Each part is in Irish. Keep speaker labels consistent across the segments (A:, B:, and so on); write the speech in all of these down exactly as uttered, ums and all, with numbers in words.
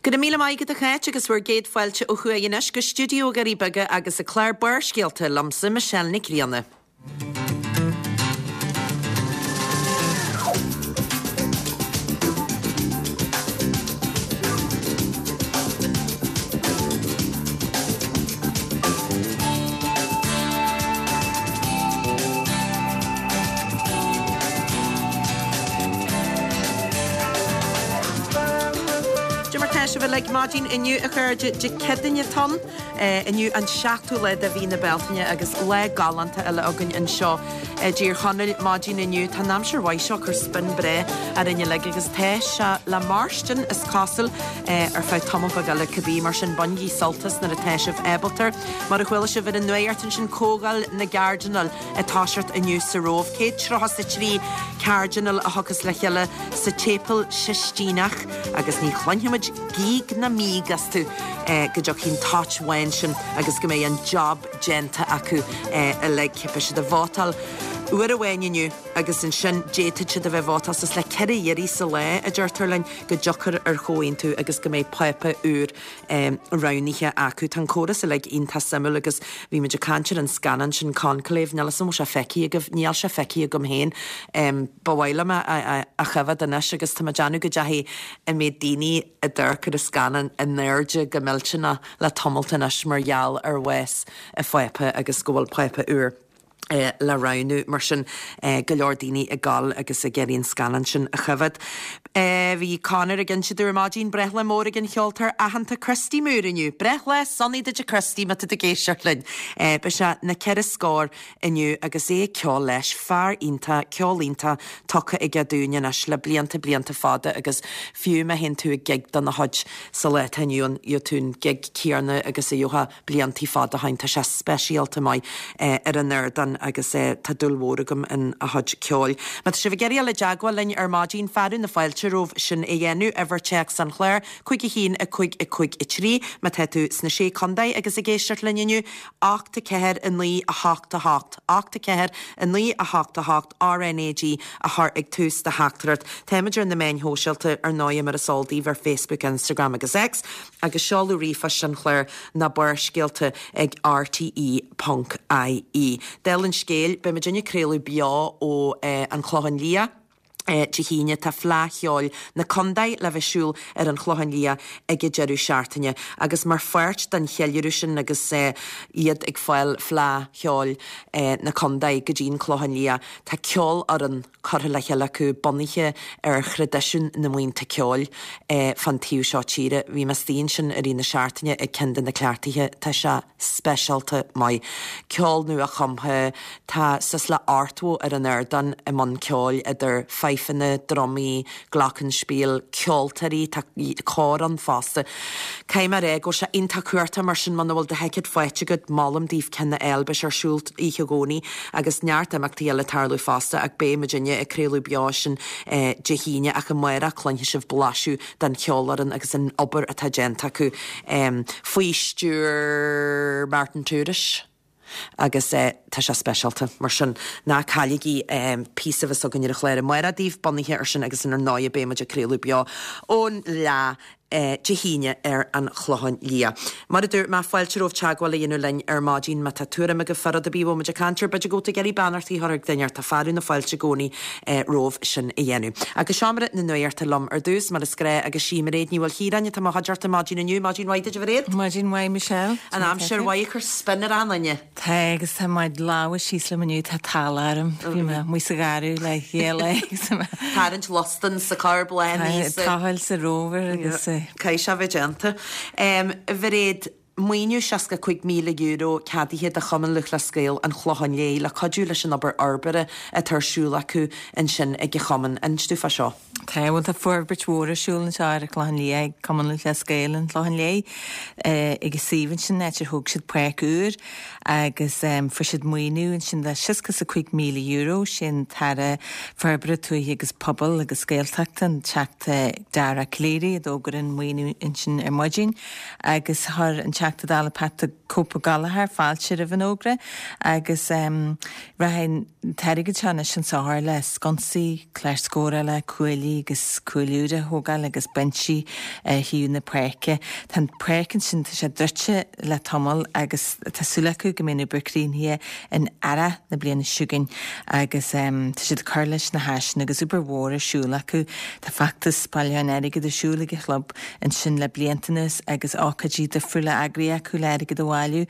A: Gyda míle maigad a chéit agus bhar géad fáilte ó chuaigines go stúdio garí baga agus a Claire Burr scialta lamsa Michelle Nic Líana. Like Martin inu a chur de cedinne ton inu an seachtú le a bhí na beltaine agus le galanta eile agan an seo dír chonneil Martin inu tá námsir bhaiseo chur spin bre ar inne le agus té se le Marston is Castle ar fá tamach a le cabbí mar sin bungí saltas na a téisih ebaltar mar a chhuiile se bhid an nuirtain sin cógáil na Gardanal a táisiart inu sa róh céad trotha sa trí Cardinal a thugus le cheile sa Chapel Sistínach agus ní chlanhiimiid gí na mígas tú go deach cín táithain sin agus go mé an job genta acu le cipa se de bhátal uair a bhainniu agus in sin déite se de bheith bhátas is le ceir dhéirí sa le a deirtarlein go deachar ar chóin tú agus go méid pepa úr raníthe acu tan córas a le ionta samú agus bhí me de cantir an scanan sin conclaimh nelas mu se feici a go níall se feici a gom héin bhhaile a chafad anis agus tá deanú go dehí a mé daoine a dúrchar a scanan a neirde go milltena le tomultanas margheall ar wes a fepa agus gohfuil pepa úr. Uh, le raunú mar sin uh, go leor daoine a gáil agus a geiríonn scanan sin a chufad. Bhí cánar a gin siidir mágin brethla mór a gin cheoltar a hananta crustí múriniu. Brethla sonní de crustí mat a géisiartlin. Be se na ceir scór iniu agus é ceol leis fear ínta, ceolínta tucha i gadúine as le blianta blianta fada agus fiú me hen tú a gig don na hodj sa le taniuún i tún gig cíarna agus é joha bliantí fada hainta se speisialta mai uh, ar an nerdan agus é tá dulhóragam in a hodj ceol. Ma se bh geirí le deagháil lein ar mágin fearú na fáilte róh sin é dhéanú Evercheck San Clair chuig i hín a chuig i chuig i trí ma teú sna sé condaid agus a géisteart leniu achta ceir in lí a háta hácht achta ceir in lí a háta hácht R N A G a th ag tús de hátarart téimiidir in na main hóseilta ar náim mar a soldí ver Facebook, Instagram agus X agus seáú rifa San Clair na bar scialta ag R T E dot I E. Del an scéil be me dinne créú bia ó eh, an chlohan lia. Uh, Tihíine tá flácheáil na condaid le bheitsúil ar an chlohan lia ag i dearú seaartaine agus mar fuirt den cheiliú sin agus uh, iad ag fáil flácheáil uh, na condaid go dín chlohan lia tá ceol ar an chortha le cheile acu bonithe ar chredeisiún na muointe ceol uh, fan tíú seo tíre bhí mas tíon sin ar na seaartaine ag cean na cleartaithe tá se specialta mai ceol nu a chumthe tá sus le artú ar an airdan i man ceol idir fanna dromí glachanspiel ceoltarí cór an fásta. Céim mar é go se inta cuairta mar sin man bhfuil de heicid foiite go málam díomh cenne eilbes ar siúlt ihe gcónaí agus neart amachtaí eile tarlú fásta ag bé Virginia a créú beá sin de híine ach go muire chluinthe sibh blaisiú den ceolaran agus an obair atá genta acu faoistúr Martin Túris. agus eh, tá se specialta mar sin ná chaligi um, písa bheits a gan ar chléir mar a díomh bonithe ar sin agus in ar náid bé maidir créú bea ón le Uh, Jehíine ar an chlohan lia. Mar a dúr má fáilte róh teagháil dhéanú lein ar mágin ma tá túra me go farad a bíh me cantir beidir go geirí banartí thorag dainear tá farú na fáilte gcónaí uh, róh sin i dhéanú. Agus seaamara na nuirta lom ar dús mar is gré agus símaréad níhil híranne tá haidirta mágin aniu mágin waide de bhréad?
B: Mágin wa Michelle.
A: An am seir waid chur spinnar anine.
B: Tá agus tá maid láha sísla maniu tá talarm bhí me mu sa garú le chéala.
A: Tarint lostan sa carblain.
B: Táhail sa róver agus
A: Cai se bheith genta. Um, Bhréad muoinú seaca chuig míle euro cadíthe a chaman luch le scéil an chlohan lé le cadú leis an obair arbere a tarsúla acu in sin ag chaman an stúfa seo.
B: Tá bhfuil tá furbirtmóra siúlan seir a chlohan lé ag chaman luch le scéil an chlohan lé ag síhann sin netir thug siad peicúr agus frisid muoinú an sin le siscas a chuig míle euro sin tar furbire tú agus pobl agus scéilteachta an teachta dara cléirí a dógur an muoinú in sin ar maidin agus thar an teachta dála peta cópa galahar fáilte a bhanógra agus um, rahain teirigad sena sin sáir le sconsaí, cléir scóra le cuailí Maí agus coúide thógáil agus bensi hiú na préice. Tá précin sin sé drite le tomol agus tásúlaú go mé bucrín hi in ara na bliana siúgin agus um, tá siad carlis na háisna agus uberhór siúla acu tá factas bailán aige do siúla go chlub in sin le bliantanas agus ácadí de friúla agri acu le aige do bháiliú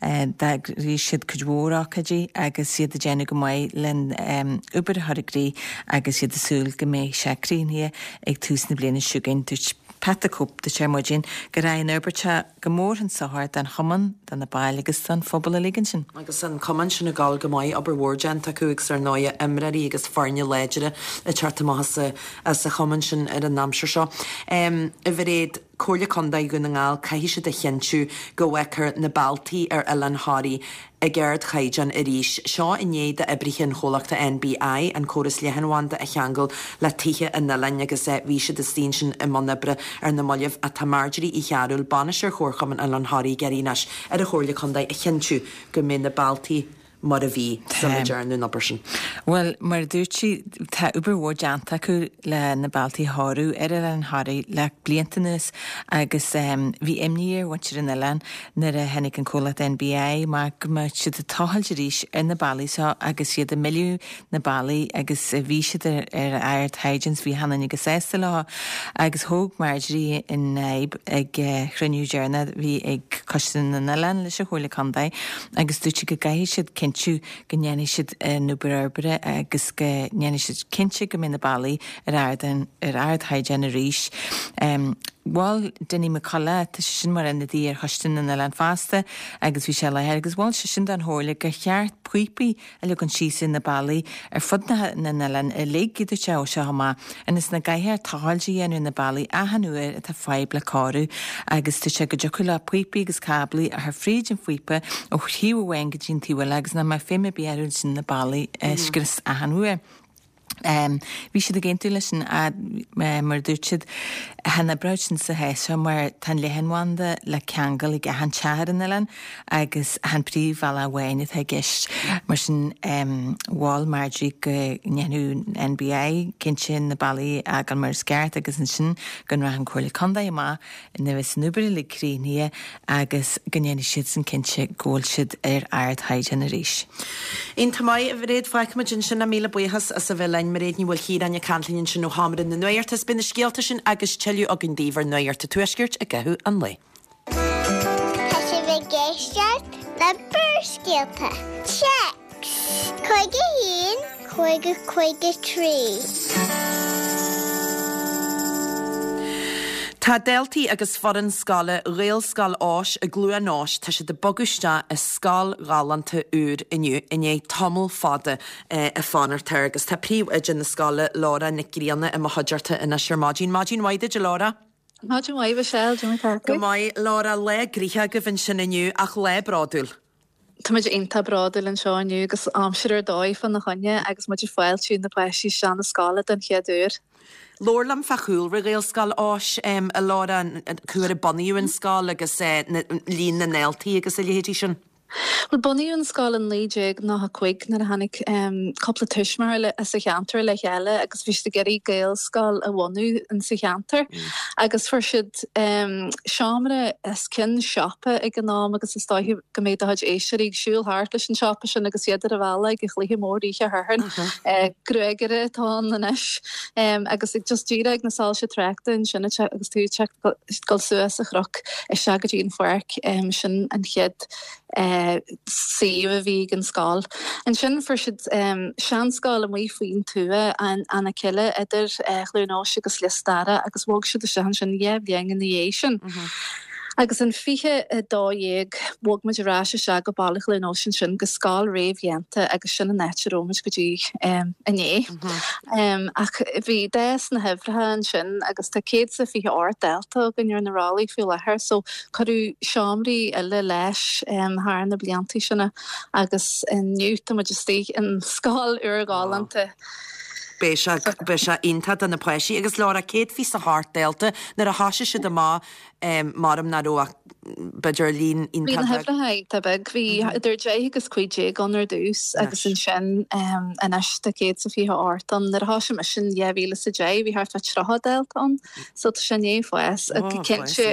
B: da rí siad cudhór ácadí agus siad a déanana go maiid len um, uber haragrí agus siad a súil go mé seacrín hi ag tús na bliana siúgin dúirt Patacúp de Chermodjin go ra an Ubercha go mór an sahar den chaman den na bail agus san fphobal a ligan sin.
A: Agus an chaman sin na gáil go maiid aber bhórjan taú ag ar náide imraí agus farne léidere a chartamasa as a chaman sin ar an námsir seo. Um, I bhréad cóirle condaid go na ngáil caihí si de chenú go bhheicear na baltaí ar Ellen Hardy a gceird chaidan a ríis seo inéad a ibrichin chólachta N B I an choras lehanháanta a cheangal le tithe in na lenne agus é bhí si de stín sin i mnabre ar na molleh a tá margeí i chearúil banisir chórchaman Ellen Hardy gerínas ar a chóirle condaid a chenú go mé na baltaí mar a bhí sanjarnú na person.
B: Well, mar dúirtí tá uberhór deanta acu le na baltaí háú ar an Hardy le bliantanas agus um, bhí imníir wantir in Ellen nar a hennig an cóla N B I má go mar siad a táhailde ríis ar na bailí seo agus siad a milliú na bailí agus bhí siad ar air taidjins bhí hanan agus éiste lá agus thóg margeí in naib ag chruinniú dearna bhí ag costan na Ellen leis a chóirle condaid agus dúirtí go gaithí siad cinú go nnéana siad nubearbere agus go nnéana siad cinse go mé na bailí ar airdan ar aird haidjan a ríis. Um, Bháil duine me chola tá sin mar in dí ar chostin na Ellen fásta agus bhí se le agus bháil se sin den hála go cheart puipi a le an sísin na bailí ar fud na na Ellen a léigiad te se hamá agus na gaiithir táiltí anú na bailí a hanúir a tá feib le cáú agus tu se go joculla puipi agus cablaí a th fríd an fuipe ó hiúhhain go dín tíhfuil agus na mai féime bearún sin na bailí scris a hanúir. Um, Bhí siad a géintú leis sin a mar dúirtid hena breid sin sa héisio mar tan lehanháanda le ceangal ag an tear in Ellen agus an príomh bhela bhhaine a gist mar sin um, bháil margeí go nneanú N B I cin sin na bailí ag an mar sceart agus an sin gon ra an chóirle condaid má na bheits nubair le críine agus gnéana siad san cinse ggóil siad ar aird haidjan a ríis.
A: Ein tamáid a bhréad faic sin na míle buchas as a bheile mar réad ní bhfuil chiad an canlíonn sin ó hamar in na nuirtas bin na scéalta sin agus teú a an díomhar nuirta tuisgirt a gathú an lei.
C: Tá sé bheith géisteart na burscéalta. Checks! Coige hín, coige coige trí.
A: Tá deltaí agus foran scala réal scal áis a glua náis tá sé de boguste a scal galanta úr inniu iné tomul fada a fanartar agus tá príomh idir na scala lára nicríanna i mahajarta ina sir Máidín. Máidín waide de lára?
D: Máidín waide sel, Jimmy Parker.
A: Go mai lára le gríthe go bhain sin inniu ach le bradúil.
D: Tá muid inta bradúil an seo inniu agus amsir ar dóibh fan na chunne agus muid foiil siún na pleisí sean na scala den cheadúr.
A: Lorlam fachúil ra réal scal áis um, a lára chuir a bonniú an scala agus uh, lín na neltaí agus a léhétí sin.
D: Well, bonniú an scáil an léideag ná a chuig nar a hanig um, coppla tuismar le a sa cheantar le cheile agus bhís de geirí gael scáil a bhhaú an sa cheantar mm. agus for siad um, seamra is cin siopa ag an nám agus is stáithí go méid a haid éisiir ag siúil háart leis an siopa sin agus iadidir a bhela ag chlíthe mór ríe thuhann uh, gruigere tá an isis um, agus ag just díra ag na sáil se trechta in sinna agus tú gal suas a chroch is se go dín fuirc um, sin an chiad Uh, síomh a bhí an scáil. An sin for siad um, sean scáil a mí faoin túa an anna ciile idir uh, chluúnáise agus listára agus bhg siad a sean sin dhé bheang in dhé sin. Agus an fiche a dóhéag bhg muid ráise se go bailach le nósin sin go scáil réomhhéanta agus sin an nete rómas go dtí um, ané. Um, ach bhí déas na hebrethe an sin agus tá céad sa fiche áir delta gan ar narálaí fiú lethir, so chuú seomraí eile leis um, thar na bliantaí sinna agus in nniuta muid istí an scáil ar gáilanta.
A: Bé se inta an na pleisi agus lára céad fí a háart delta nar a háise si de má um, marm na roa beidir lín
D: Bhí na hefrahaid tabeg hí idir dé agus cuiidé gan ar dús agus an sin an eiste céad sa fihe átan nar há sem sin dhéhíle sa dé hí hart fe trahadelt an so sin é foies a cin se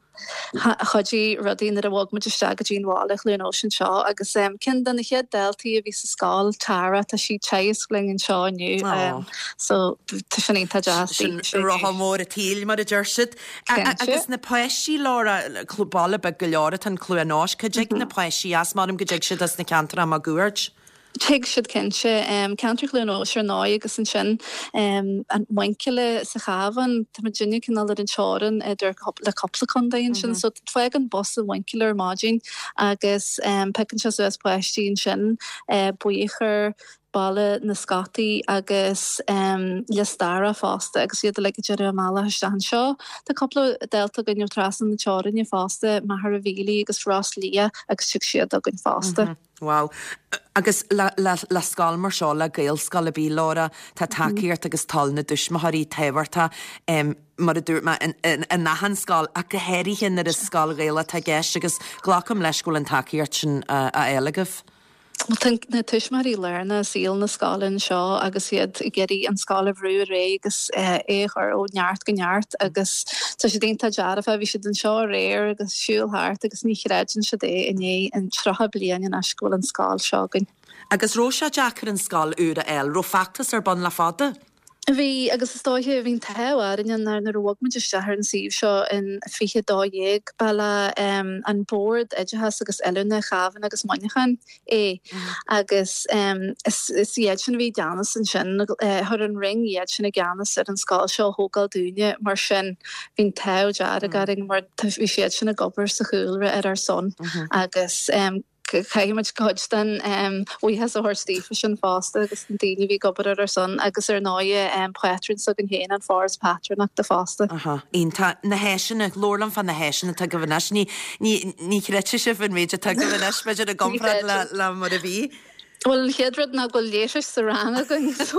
D: chodí rodín ar a bhg muidir sta go dín bhála lún ocean seo agus um, cin den chéad deltaí a bhí sa scáil tara tá si teisling an seániu um, so tá sin tá deasí
A: roha mór a tíl mar a dúirsid agus na poisí lára clúbála be go leora an clúanáis chuideag na poisí as marm goideag si as na cantar am a gúirt.
D: Teig siad cinse um, cantriclún óir ná agus an sin um, an muinciile sa chavan tá Virginia cinál ar an seáran idir le coppla condaon sin so tfuig an boss a muinciile ar mágin agus um, pecin se suas poistín sin uh, buíchar balle na scataí agus um, listara fásta agus iad le dear mála heán seo Tá coppla delta gonneú trasan na teárin fásta me har a bhílí agus rás lia agus si siad a gon fásta.
A: Mm-hmm. Wow. Agus le, le, le scal mar seo le gail scal a bí lára tá takeíart agus tal na dusmathaí tehairta um, mar a dúirt me in, in, in nahan scal a go héirí hin ar is scal gaile tá gceist agus ghlacham leisgúil an takeíart sin uh, a eilegah.
D: Well, na tuismarí lena síl na scálinn seo agus iad i geirí an scála bhrú ré agus échar ó neart go neart agus tá sé dínta dearfa bhí si den seo réir agus siúlthart agus ní réidjin se dé iné an trotha blian an ascúil an scáil seogan.
A: Agus róise Jackar an scáil úra eil, ro factas ar bon le fada?
D: Bhí agus istáithe bhín tehair in nar na rohagmuid istear an síomh seo in fiche dáhéag bailla um, an board idehas agus eilena chavan agus mainechan é agus um, is, is iad sin bhí deanas an sin uh, thar an ring iad sin a geanas ar an scáil seo hógáil dúine mar sin bhín teh dear a garing mar bhí siad sin a gobar sa chúilre ar ar son mm-hmm. agus um, Caiimiid codstan bhui has a thuirtífa sin fásta agus an daine bhí gobar ar son agus ar náide poitrin sa an héana an fáras patronach de fásta.
A: Aha, Ínta na héisina lólam fan na héisina tá go bhaneis ní ní chreite se fan méide tá go bhaneis beidir a gomfrad le le mar a bhí.
D: Well, headrad na go léir sa rana going so.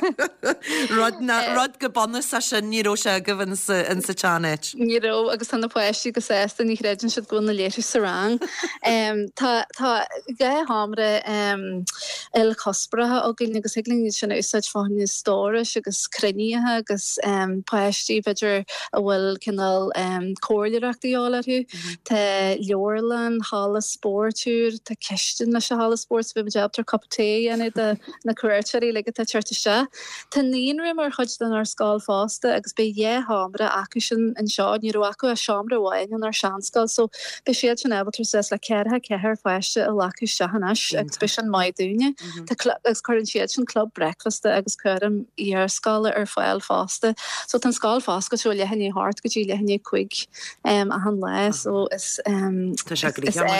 A: Rod na rod go bonus a sin ní ró se go bhain sa in sa chanet.
D: Ní ró agus an na poisí go sésta ní réidir siad go na léir sa rang. Um, tá tá ga hamre um, el cospratha ó gin agus hegling sin úsáid fáin ní stóris agus criniathe agus um, poisí beidir a bhfuil cinál um, cóirleachtaíálarú Tá leorlan hála sportúr tá ceistin na se hála sports bhí jobtar cupté and the na cuairteí le tá teirteiste. Tá níonra mar chuid den ar scáil fásta agus be dhé hámra acu sin an seo ní acu a seomra bháin an ar seanscáil so be siad sin ebaltar ses le ceirtha cethir foiiste a lacu sehanis agus be an maidúne Tá agus chuann siad sin club breakfasta agus chuirm ar scála ar foiil fásta so tan scáil fásca seo lehanní hart go dtí lehanní chuig um, a han le so is um,
A: Tá sé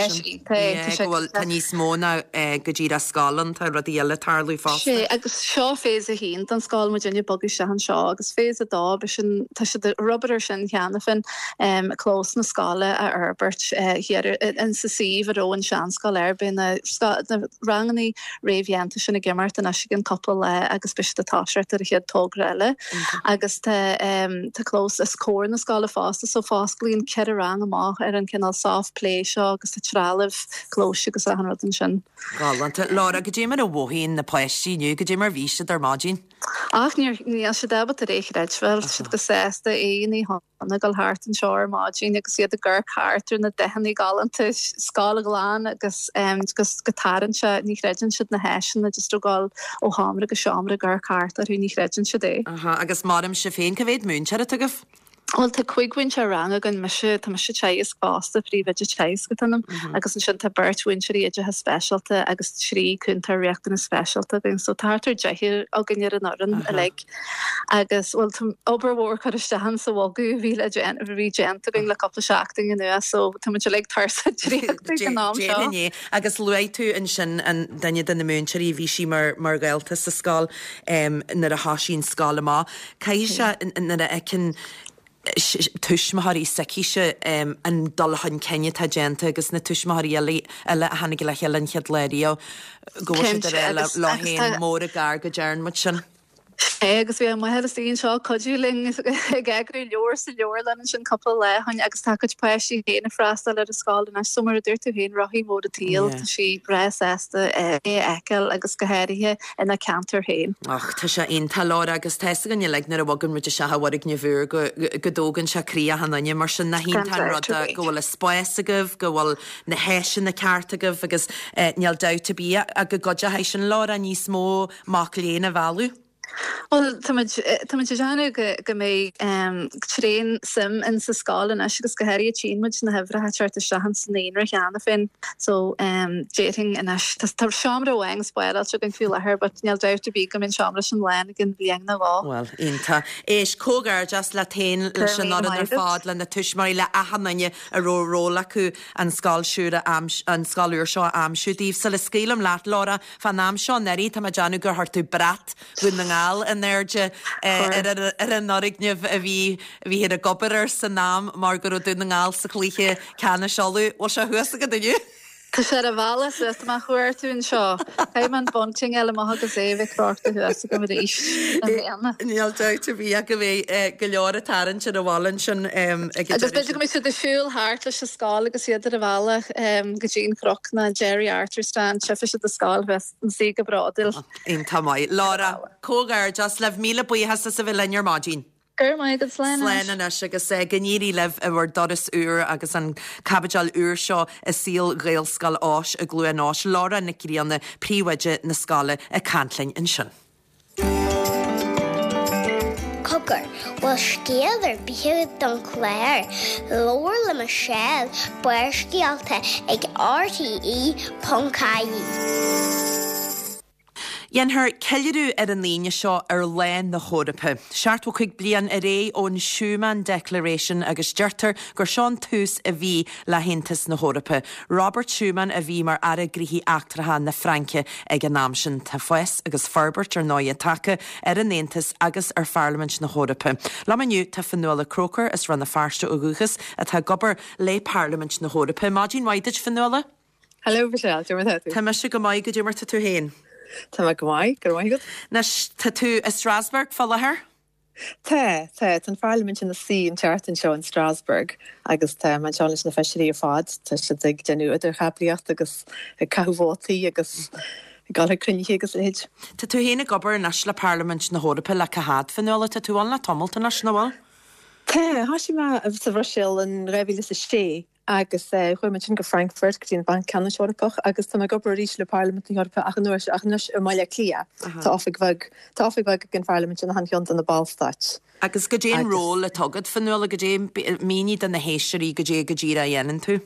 A: bhfuil tá níos móna go dtí a scálan tá rudí eile tarlú fásta.
D: sé agus seo fés a hín an scáil mu dénne bogu se an seo agus fés a dá be sin tá si Robert sin cheanna fin um, a clós na scála a Herbert uh, hier in sa síh a róin seanscáil air bin na ranganí réhhéanta sin na gimmart an as gin couple le agus be a táisiart ar a chéad tógreile agus tá um, tá clós is cór na scála fásta so fásglíonn ce a rang amach ar an cinál soft play seo agus tá trálah clós agus a an sin.
A: Galanta Lára go dé mar a bhhíín na poistíniu go dé mar víiste ar mágin.
D: Ach ní ní se debat a réchreidfuil si go sésta éí hána gal hart an seir mágin agus iad a gur cartú na dehanní galanta scála gláán agus gus gotáran se ní réidir siad na heisin na just gáil ó hámra go seomra gur carta a ní réidir se dé.
A: Agus marm se féin go bhéad múnsear a tugah?
D: Well, tá cuiighain se rang gan me se tá me se teis fásta príomhide teis go tanm agus an sin tá birthain seí idir ha specialta agus trí chuntar reachtain na specialta gan so tátar deithir a gnéar an oran a le agus bhfuil oberhór chuistehan sa bhgu bhíle bhí genta gan le coppla seachtain in nua so tá se le tarsa trí
A: agus luid tú in sin an daine den na múnseí bhí si mar mar gailta sa scáil nar a hasín scála má cai se na a ecin tuismathaí saíise um, an dalhan cenne tá genta agus na tuismathaí eile eile a hanig le chealan chead léirio go le láhéon mór a gar go dearn mu sin.
D: agus bhí mu head íon seo codúling gagrú leor sa leor le sin couple le hain agus takeid peisí héna freistal ar a sáil na sumar a dúirú hén roií mód a tíal sí bres éasta é eiceil agus gohéirithe ina cantar héin.
A: Ach tá sé onanta lá agus teiste gan le nar a bhagan muide se hahaigh ne bhúr go dógan se crí a hanine mar sin na híntain rudda go bhfuil spáis agah go bhfuil na héisisin na ceartagah agus neal data bí a go godja hééis sin lá a níos mó mac léana bhú.
D: Well deanú go mé tréin sim in sa sálan agus go heirí tímuid na hefra teart sehan san éonra cheanna fin so déting in tar seamra bhaing spoil se gan fiú lethir, but neal deuta bí go minn seamra sin lein gin bbliang na bhá.
A: Well inta éis cógar just le tain le sin ná ar fád le na tuismarí le ahanine a róróla acu an sáilsúra an sáúr seo amsúdíh sa le scélam leat lára fan náam seo neirí tá deanú gur hartú brat bun na an airde ar an norigneamh a bhí bhí héad a gobar san nám mar gur dún ngáil sa chlíe cena seáú ó se thuasa go duine.
D: Tá sé a bhela suas má chuir tún seo. Caim an bunting eile agus é bheith crochta thuasa go éis anna.
A: Níl deuta bhí a go bhéh go leor a tarann sin a bháin sin
D: agus beidir go mé si de siúil háart leis a scáil agus iad ar a bhela go dtíon croch na Jerry Arthur stand se fi a scáil bheits an si go bradil.
A: On tamáid. Lára, cógar just leh míle buíthe sa bhfuil lear mádín.
D: Gur mai go sléine.
A: Sléine agus gníí leh a bhar doras úr agus an cabbageal úr seo a síl réalscal áis a glú áis lára na cíanna príomhaide na scala a cantlainn in sin.
C: Cogur bhfuil scéal ar bíthead don chléir, leor le mar sell buir scialta ag R T E Pongcaí.
A: Dhéanthar ceiliú ar an líne seo ar lein na Hórappa. Seaartú chuig blian a ré ón Schuman Declaration agus deirtar gur seán tús a bhí le hintas na Hórappa. Robert Schuman a bhí mar ara grithí achtracha na Franke ag an náam sin tá foies agus Ferbert ar náid take ar an Néantas agus ar Parliament na Hórappa. Lamaniu tá fannuala Croker is ran na farste ó guchas a tá gobar le Parliament na Hórappa. Mágin waidig fannuala?
E: Hello, Michelle.
A: Tá me se go mai go dúmar tú héin.
E: Tá go mai, gur mai go.
A: Nes tá tú a Strasbourg fallahar?
E: Tá, tá, tan Parliament in na sí an teartan seo in Strasbourg agus tá man seális na feisií a fád tá si ag denú idir chabliacht agus cahvátaí agus gal crunne agus léid.
A: Tá tú héna gobar nas le Parliament na Hórappa le cahad fannuala tá túáil na tomulta nas naháil?
E: Tá, há si má a sa Rosil an raibhí a sé. agus chuim sin go Frankfurt go dtíon bank Canna Eorpach agus tá go rís le Parliament na Eorpa ach nuair ach nuis ar maiile clia tá áfik bhag tá áfik bhag gin Parliament na hanhiont an na Ballstad.
A: Agus go dtéon ról le tugad fannuala go dé míní den na héisiirí go dé go ddíra dhéanaan tú?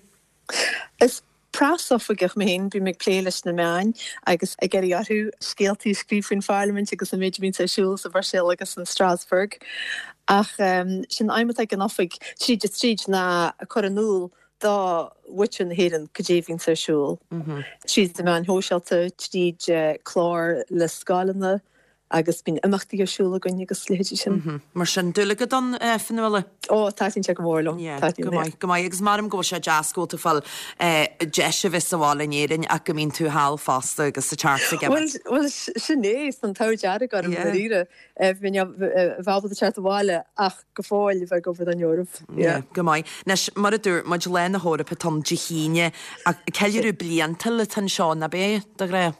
E: Is prasofagach mé hén bhí me léiles na meáin agus ag geirí arthú scéaltaí scríbhinn Parliament agus an méid mín siúil sa Bharsil agus an Strasbourg ach um, sin aimime ag an ofig tríd a tríd na a choranúil dá witchin héan goéhín sarsúl. Siad de man hóseilta tríd chlár le scálanna agus bín imachtaí arsúla gonne agus léidir sin.
A: Mar sin dúla don fannuala?
E: Ó, tátín te go mórlam.
A: Go mai agus marm go sé jazzcóta fáil deise vis aháil éirin a go mín tú hall fásta agus sa charta ge.
E: Well sinnééis an tá deara gar an ríre bhín bhhabal a teart bháile ach go fáil bheith go an Eorp.
A: Go mai. Nes mar a dúr maid le na Hórappa tom dihíine a ceidirú blianta le tan seán na bé de ré.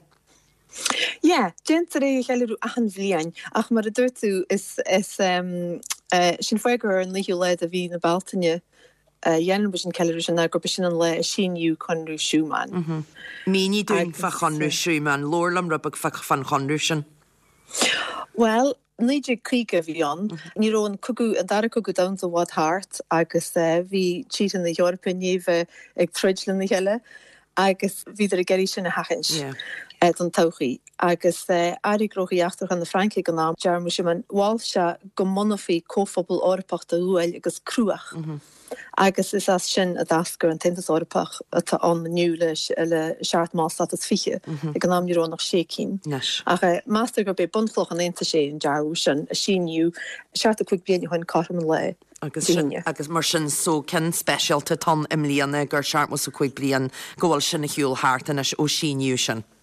E: Ja, gentar é cheú achan bblian ach mar a dúirtú is is um, uh, sin foigur an liú leid a bhí na Baltaine dhéanam sin ceú sin gur be sin an le sinú chunrú Schumann.
A: Míní dún fa chunrú Schumann, lórlam rubag fa fan chunrú sin?
E: Well, níidir críige bhí an, ní rón cugú an dara cugú da a bhád hart agus bhí tíad an na Eorpa níomh ag tridlan na heile agus bhíidir a geirí sin na hachans. an tauchaí agus airigrochaí achtar an na Franke gan náam dearmú sem an bháil se go monafií cóphobal orpach a uail agus cruach. Agus is as sin a dasgur an tentas orpach atá an maniu le le seart mástat as fiche ag an náam níró nach sécín. Ach máster go be buntloch an einta sé an dearú sin a síniu seart a chuig blian chuin carman le.
A: Agus, agus mar sin so cin specialta tan im líana gur seart mas a chuig blian gohfuil sin a hiúil háart an ó síniu sin.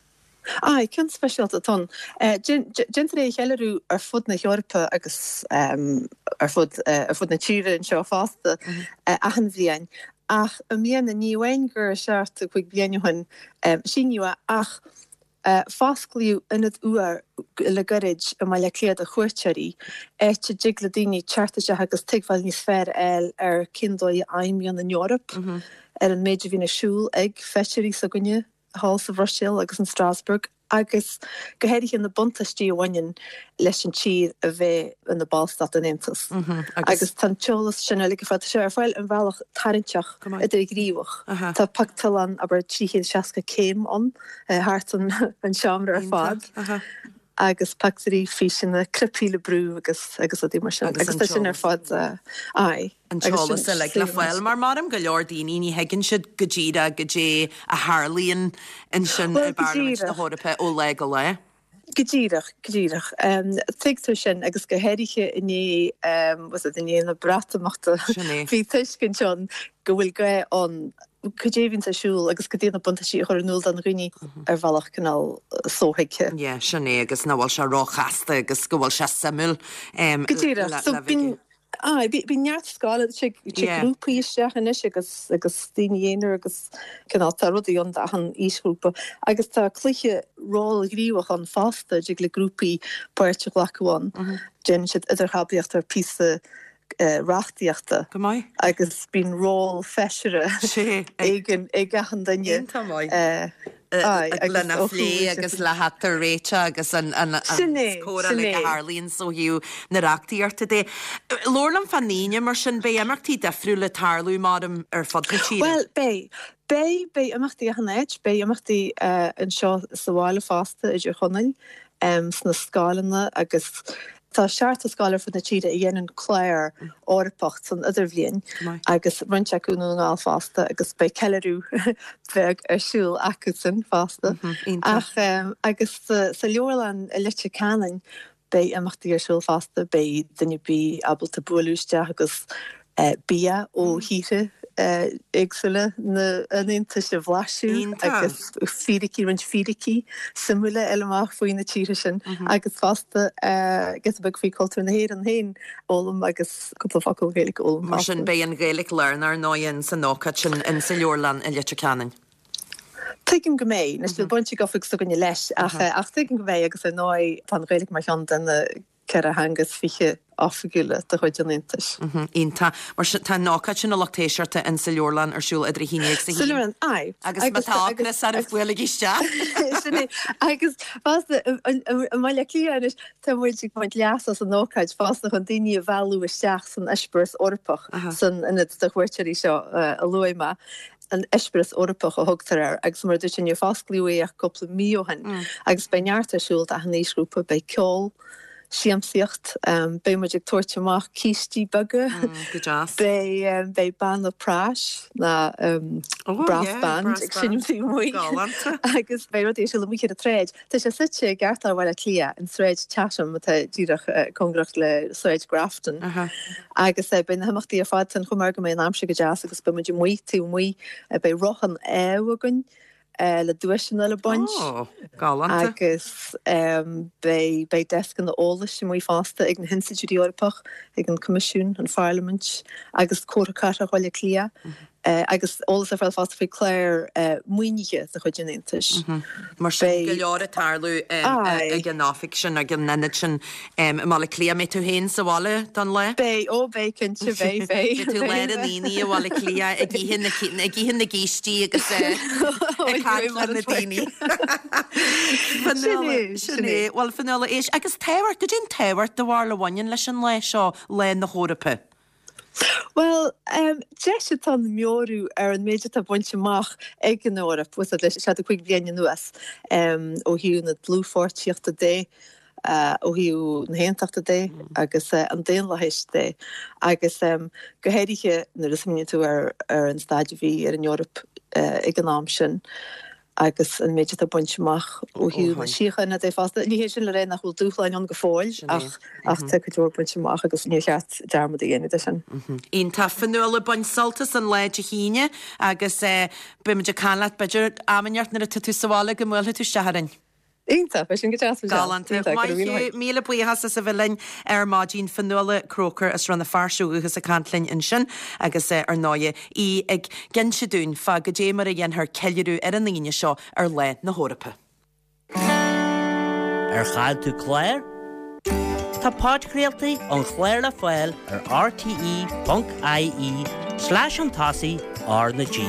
E: Ai, cyn specialta ton. Gentre é chealarú ar fud na Eorpa agus ar fud na tíre an seo fásta achan bhíain. Ach a mian na níhain gur seart chuig bíanúhan síniua ach fáscliú inad uair le garid a mai le cléad a chuirteirí éte digla daoine chartaise agus tuigháil níos fearr eil ar cindói aimíon in Eorp ar an méidir bhí na siúl ag feisiirí sa gunne hall sa Bhrosil agus in Strasbourg agus gohéidir in na buntatí bhain leis an tír a bheith in na Ballstad an Intas. Agus tan teolalas sinna le fáte sé ar fáil an bhealach tarinteach idir gríomhach. Tá pactalan aber tríchéad seaca céim an háart an seamra ar fád. Agus pactarí fi sin na cripíle brú agus agus a dí mar sin. Agus tá sin ar fád ai.
A: An teolalas le le fáil mar marm go leor daoine ní hegann siad go ddíra go dé a Harlíonn in sin barlamid na Eorpa ó le go le.
E: Gedíirech, gedíirech. Teagtar sin agus go héiriche iné was it iné na bratamachta hí tuiscin sin go bhfuil ga an Cudéhín asúl agus go dtíanana buntaí chuir núl an riní ar bhealach canál sóhaice.
A: Ié, sinné agus náhfuil se ráchasta agus go bhfuil se samú.
E: Gedíirech. Ah, bí neart sála si grúpaí isteach in is agus agus daoinear agus canál tardaí an an ísgrúpa. Agus tá cluiche rá gríomhach an fásta ag le grúpaí puirte lechaáin. Déan siad idirchabaíocht ar písa rachtíochta agus bín rá feisire ag gachan daine
A: lena lé agus le hatar réite agus an córa le Harlíonn so hiú na reachtaíarta dé. Lorlam faníine mar sin bé amartí defriú le tarlú marm ar fad go tíre?
E: Well, bé. Bé bé amachtaí a hanéid, bé amachtaí an seo sa bháile fásta idir chonail sna scálanna agus tá searta scálar fan na tíre i dhéanann chléir árapacht san idir bhliain agus runteachúna an gáil fásta agus bé ceileú bheith ar siúil acu san fásta. Ach agus sa leorlan a lite canan bé amachtaí ar siúil fásta bé duine bí abalta buúisteach agus bia ó híre éagsúile na aonanta se bhlaisiú agus fíricí rint fíricí simúile eileach faoin na tíre sin agus fásta get bag fao cultúr na héir an héin ólam agus cupplafaú géalaigh ólam.
A: Mar sin bé an géalaigh learnar náonn san nócad sin in sa leorlan i lite canan.
E: Tuigim go méid, nes bhfuil buinte gofuigh sa gonne leis ach ach tuigim go méid agus a náid tan géalaigh mar an denna ceir a hangus fiche áfagúile de chuid an intas.
A: Ínta, mar tá nácad sin na lachtéisiirta in sa leorlan ar siúil idir híineag sa hí.
E: Ai.
A: Agus matágna ar a bhfuil giste.
E: Agus fásta mai le clíanis tá bhfuil si point leas as an nócaid fásta chun daoine a bhealú isteach san Eispras Orpach san inad de chuirteirí seo a luima. An Eispras Orpach a thugtar ar agus mar dúirt sin fáscliú é ach coppla míohan agus bei neartta siúil a hanéisgrúpa bei ceol siamsaíocht bé muidir tuairteach cíistí baga bé ban a prás na brass band ag sinimtí muoi agus bé rud é se le muiche a tréid. Tá sé site gartar bhile clia an sréid team tá ddíireach congracht le Sréid Grafton agus é ben hamachtaí a fád an chumar go mé an amse go jazz agus be muidir muoí muoi bé rochan éhagann le dúisina le buint agus bé decan na ólas sin mí fásta ag an Institute Eorpach ag an Comisiún an Parliament agus córacara bhile clia agus ólas a fel fásta fao cléir muoinige a chuid an intas.
A: Mar sin go leor a tarlú ag an náfic sin ag an nenid sin má le clia mé tú héin sa bháile don le?
E: Bé ó bé cinnte bé bé.
A: Tú le a líní a bháile clia ag híhin na gíistí agus mar na daoine. Sinné, bhil fanula éis agus téhhart go dtín téhhart do bhhar le bhain leis an le seo le na Eorpa.
E: Well, um, de se tan meorú ar an méidir tá buinte amach ag an Eorp, was leis se a chuig bliana nuas ó hiú na blúfortíochtta dé ó hiú na héintachta dé agus an déon lehéis dé agus go héiriche na is miniu tú ar an stadihí ar an Eorp ag an am sin agus an méidir a buintach ó hiú na síchan na é fásta ní sin le ré nach bhfuil dúchlein an go fáil ach ach te go buintach agus ní cheart dearmad a dhéana sin.
A: Ín tá fanúla buin saltas an leid a híine agus be meidir cálaat beidir amneart na a tú sála go mhfuil tú steharin.
E: Einta, fe sin gydas
A: Galanta, mai míle buíhas a sa bhilinn ar mádín fanúla crócar as ranna farsúgus a cantlinn in sin agus é ar náide í ag gin se dún fa go dé mar a dhéanthar ceilirú ar an líine seo ar le na hórappa.
F: Ar chaid tú chléir? Tá páidcréaltaí an chléir le fáil ar rte.ie slash an tasaí ar na G.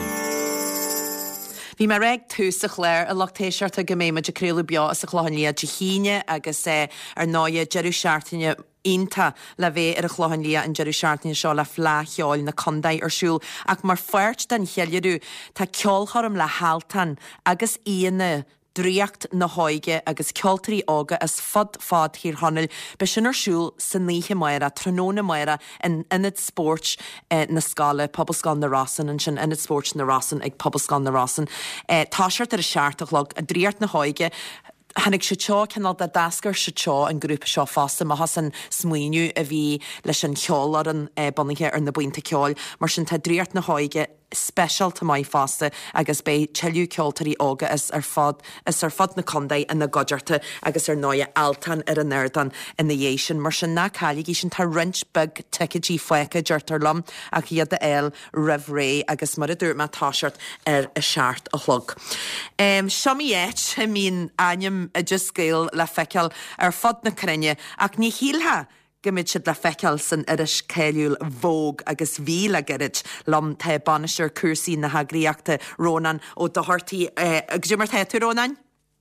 A: Bhí mar raig tús a chléir a lochtéisiart a goméime de créalú beo as a chláhanlia de híine agus é ar náide jeú seaartaine Ínta le bheith ar a chláhanlia an jeú seaartaine seo le fleáil na condaid arsúl ach mar fuirt den cheilirú tá ceolchorm le háltan agus íana dríocht na háige agus ceoltarí ága as fod fád hir honil be sin arsúl san níthe maira, tróna maira in inad sport eh, na scala, poboscán na rasan an sin inad sport na rasan ag poboscán na rasan. Eh, Táisiart ar a seaartachlog a dríocht na háige Hannig se teo cenal da dascar se teo an grúpa seo fásta má has an smuoinú a bhí leis an ceol ar an eh, bonithe ar na buinte ceol mar sin tá dríart na háige special tá mai fásta agus bé teiliú ceoltarí ága is ar fad is ar fad na condaid in na godearta agus ar náide altan ar an nerdan in na dhéisian mar sin na cálig í sin tá rint bug teicetí foicha deartar lam ach iad a eil rih ré agus mar a dúir me táisiart ar a seart a chlog. Um, Seomí éit I mín aim a just scéal le feiceal ar fad na crenne ach ní híaltha gymid siad le feiceal san iris céiliúil bóg agus bhí le girid lom the banisteir cuasaí na hagraíochta Rónan ó do hortaí agus dúmar the tú Rónan?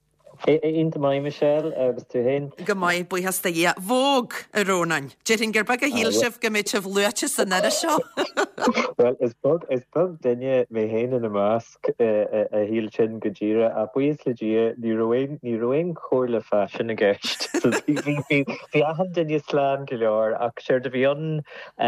G: Inta mai Michelle agus tú hain.
A: Go mai buíhas da dhé bóg a Rónan. Déirn gur bag a híal sibh go méid sibh luite san iris seo.
G: Well, is bug is bug dunne mé héin in a másc a híal sin go ddíra a buíos le ddí ní roiin ní roiin chóir le fashion a gceist. Bhí ahan dunne slán go leor ach séir de bhí an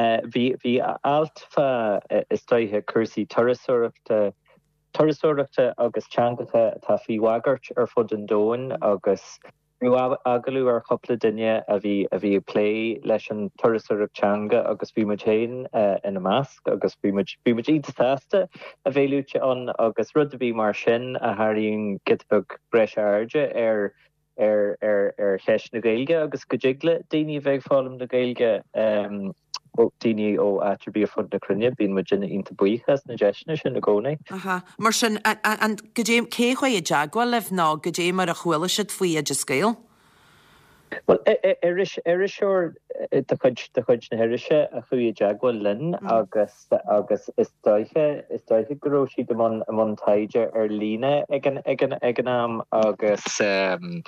G: bhí altfa is stoithe cuasaí turasúireachta Turasúireachta agus teangacha tá fí wagart ar fud an dóin agus nu agalú ar chopla duine a bhí a bhí play leis an turasúireach teanga agus bhí muid héin in a másc agus bhí muid bhí muid ítáasta a bhéúte an agus rud a bhí mar sin a thaíonn gitbug breis airde ar ar ar ar cheis na gailge agus go jigle daoine bheith fálam na gailge um, Dini ó atrbí a fud na crunne bín mu jinna inta buíchas na deisna sin na gcónaí.
A: Aha, mar sin an go dé cé chuid a deagháil leh ná go dé mar a chuile siad faoi a de scéal?
G: Well, iris seoir de chuid na heirise a chuí a deagháil linn agus agus is dóithe is dóithe goróí go man am taide ar líne ag an am agus um,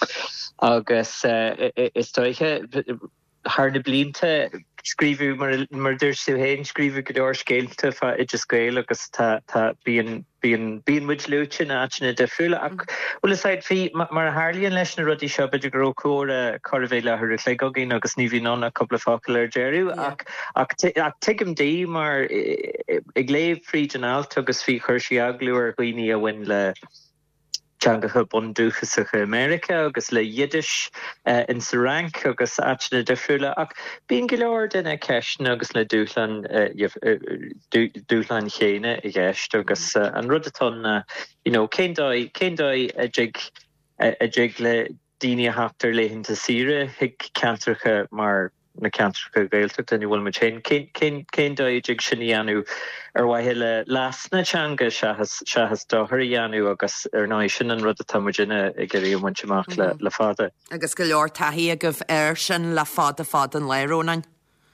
G: agus uh, is dóithe haar na blinte skrifu mar mar der so hen skrifu godor skeelte fa it just scale agus ta ta being being being much lucha na de fule ak well side fi mar harlian leis na rudi shop de gro core carvela her legogin agus ni vi non a couple of popular jeru ak ak ak tegum de mar ig leif free an alt agus fi hershi agluer gwini a win le Teangacha bundúchas America agus le Yiddish uh, in Sarank agus achna defriúla ach bíon go leor duna ceisna agus le dúchlan dúchlan chéine I gceist agus uh, an rud atá uh, you know cén dóid a jig a jig le daoine hachtar leitheanta sire hic cantracha mar na cantracha gaeltacht an bhfuil mar chéin cén dóid jig sinna anú ar waithe le lasna teanga se has dóthir anú agus ar náid sin an rud a tamidine I ggurí muintteach le le fada.
A: Agus go leor taí a goh air sin le fada fad an leirónain.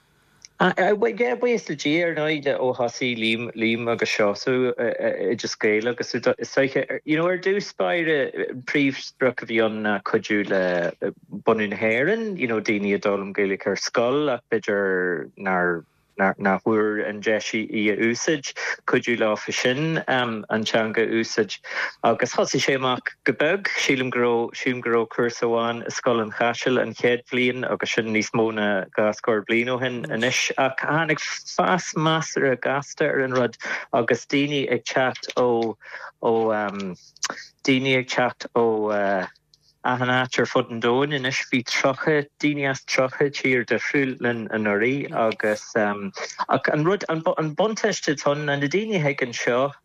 G: Ge bues le dé ar náide ó hasí lím lím agus seosú I de scéile agus you know ar dús spáire príomhsprach a bhí an chuidú le bunún héan, you know daoine a dul am gaeilge ar scoil ach beidir nar na huair an deisi I a úsid chuidú lá fa sin um, an teanga úsid agus thosaí sé amach go beg sílim goró sílim goró cuasaháin a scoil an chaisiil an chéad blion agus sin níos móna gascóir blian ó hin inis ach hánig fas measar a gasta ar an rud agus daoine ag chat ó ó um, daoine ag chat ó uh, ahan átar fud an dóin in is bhí trocha daoine as trocha tír de friúlin an orí agus um, ach an rud an, an bonteiste ton an na daoine heag an seo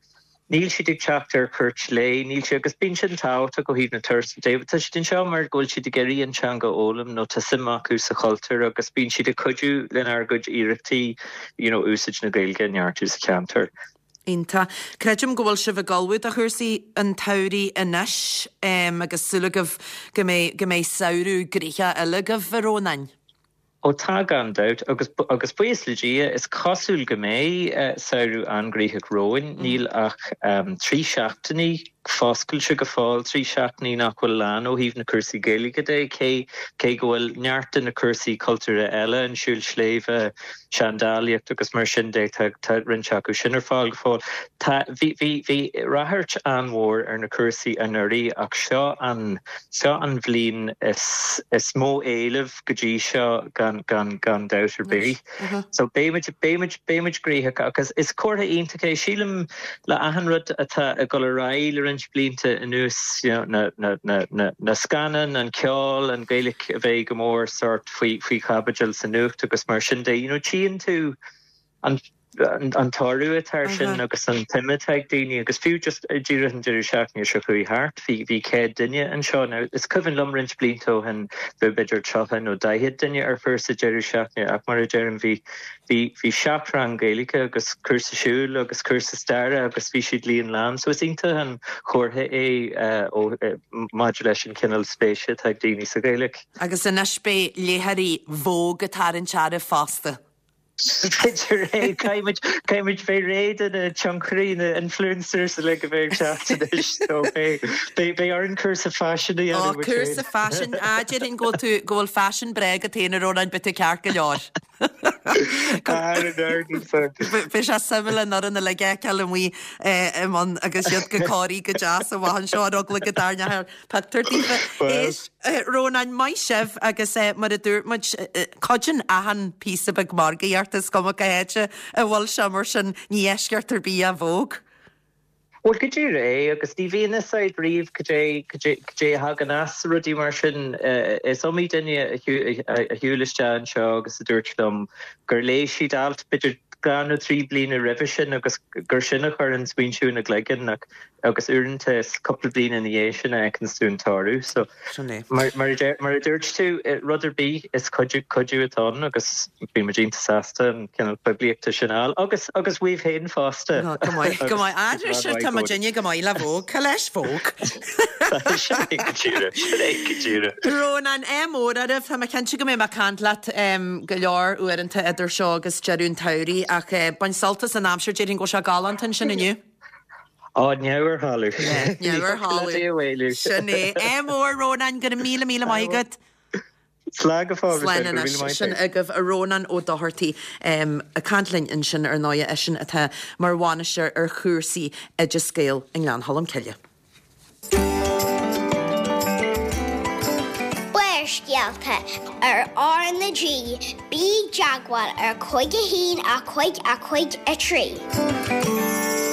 G: Níl si dig chapter Kurt lei, níl si agus bin sin táta go híh na Thursday David tá si den seo mar ghfuil si de geirí an teanga ólam nó tá simachú sa cultúr agus bín si de cuiú len ar good iireachtaí, you know, úsid na Gaeilge neartú sa ceantar.
A: Ínta. Creidim go bhfuil si bh galbhúd a chuirsaí an tairí inis um, agus sulagah go mé saoú gríthe eile go bhrónain.
G: Ó tá gan dat agus agus buas le dia is cosúil go mé uh, saoú an gríthe róin, níl ach um, trí seachtaí foscail se go fáil trí seachtaí nach bhfuil lean ó híomh na cursaí Gaeilge dé cé cé go bhfuil neartta na cursaí cultúra eile an siúil sléomh seandálaíocht agus mar sin dé tá rinse acu sin ar fáil go fáil. Tá bhí rathairt an mhór ar na cursaí an nuirí ach seo an seo an bhliain is is mó éilimh go dtí seo gan gan gan dautar bé. So béimiid béimiid béimiid gríthe agus is cuartha ionta é sílim le ahanrad atá a go rail blinte in ús, you know, na na na na na scanan an ceol an Gaelic a bheith go mór sort faoi faoi cabbageil sa nucht agus mar sin dé, you know, tían tú an an an táú atar sin agus an timimeteag daoine agus fiú just ddíire an deidir seachní se chuí hart hí hí céad duine an seo now is cuimhin lumrint blintó hen bheit beidir trohan ó daithead duine ar first a deidir seachní ach mar a deirean bhí hí hí seachra an Gaeilge agus cursa siúil agus cursa staire agus bhí siad líon lán so is ionta an chórtha é ó maidir leis an cinnal spéise ag daoine sa Gaelic.
A: Agus in isbé létharí bhóg atá an teada fásta.
G: Picture hey, caiimid caiimid fé réad in a chunkarí na influencers le go bhéh teachtanis so bé bé ar an cursa fashion í
A: Ó cursa fashion a dé in go tú ggóil fashion breg a téanaar órain bit cear go leir. Bhí se samla nar an le ge ceí man agus siad go choirí go jazz a bhhan seo agla go darne Petartífa éis Rónain mai sibh agus mar a dúirmuid codin ahan pí a bag margaíartas go a héite a bhil se mar sin ní eisceart ar bí a bhóg.
G: Well, go dtí ré agus tí bhíon said riomh go dé hagan as rudí mar sin is omí duine a thuúlaiste an seo agus a dúirtlumm gur lééis siad alt beidir gan ó trí bliana ribh sin agus gur sinna chuir an spuinsiú na gleigean agus uanta is coppla bliana in dhé sin ag an stúntáú so mar a dúirt tú rudidir bí is coidú atá agus bí mar dínta sasta an cinnal publiíochta sinál agus agus bhuiomh héan fásta.
A: Go maiid adra se tá Virginia go maiid le bhóg cha leis fóg. Rónan émór a rah tá cen si go mé mar cantlaat go leor uanta idir seo agus dearún tairí ach bain saltas an amsir déirn go se galantan sin inniu.
G: Á neabhar háú.
A: Neabhar háú. Sinné émór Rónan gur míle míle maigad.
G: Slá go fá
A: sin agah a Rónan ó dohartaí a canlainn in sin ar náide é sin atá mar bháineiste ar chuúrsaí idir scéal in Lean Hallam Ceile.
C: Buairscealta ar á na G, bí jaagwal ar chuige hín a chuig a chuig a trí.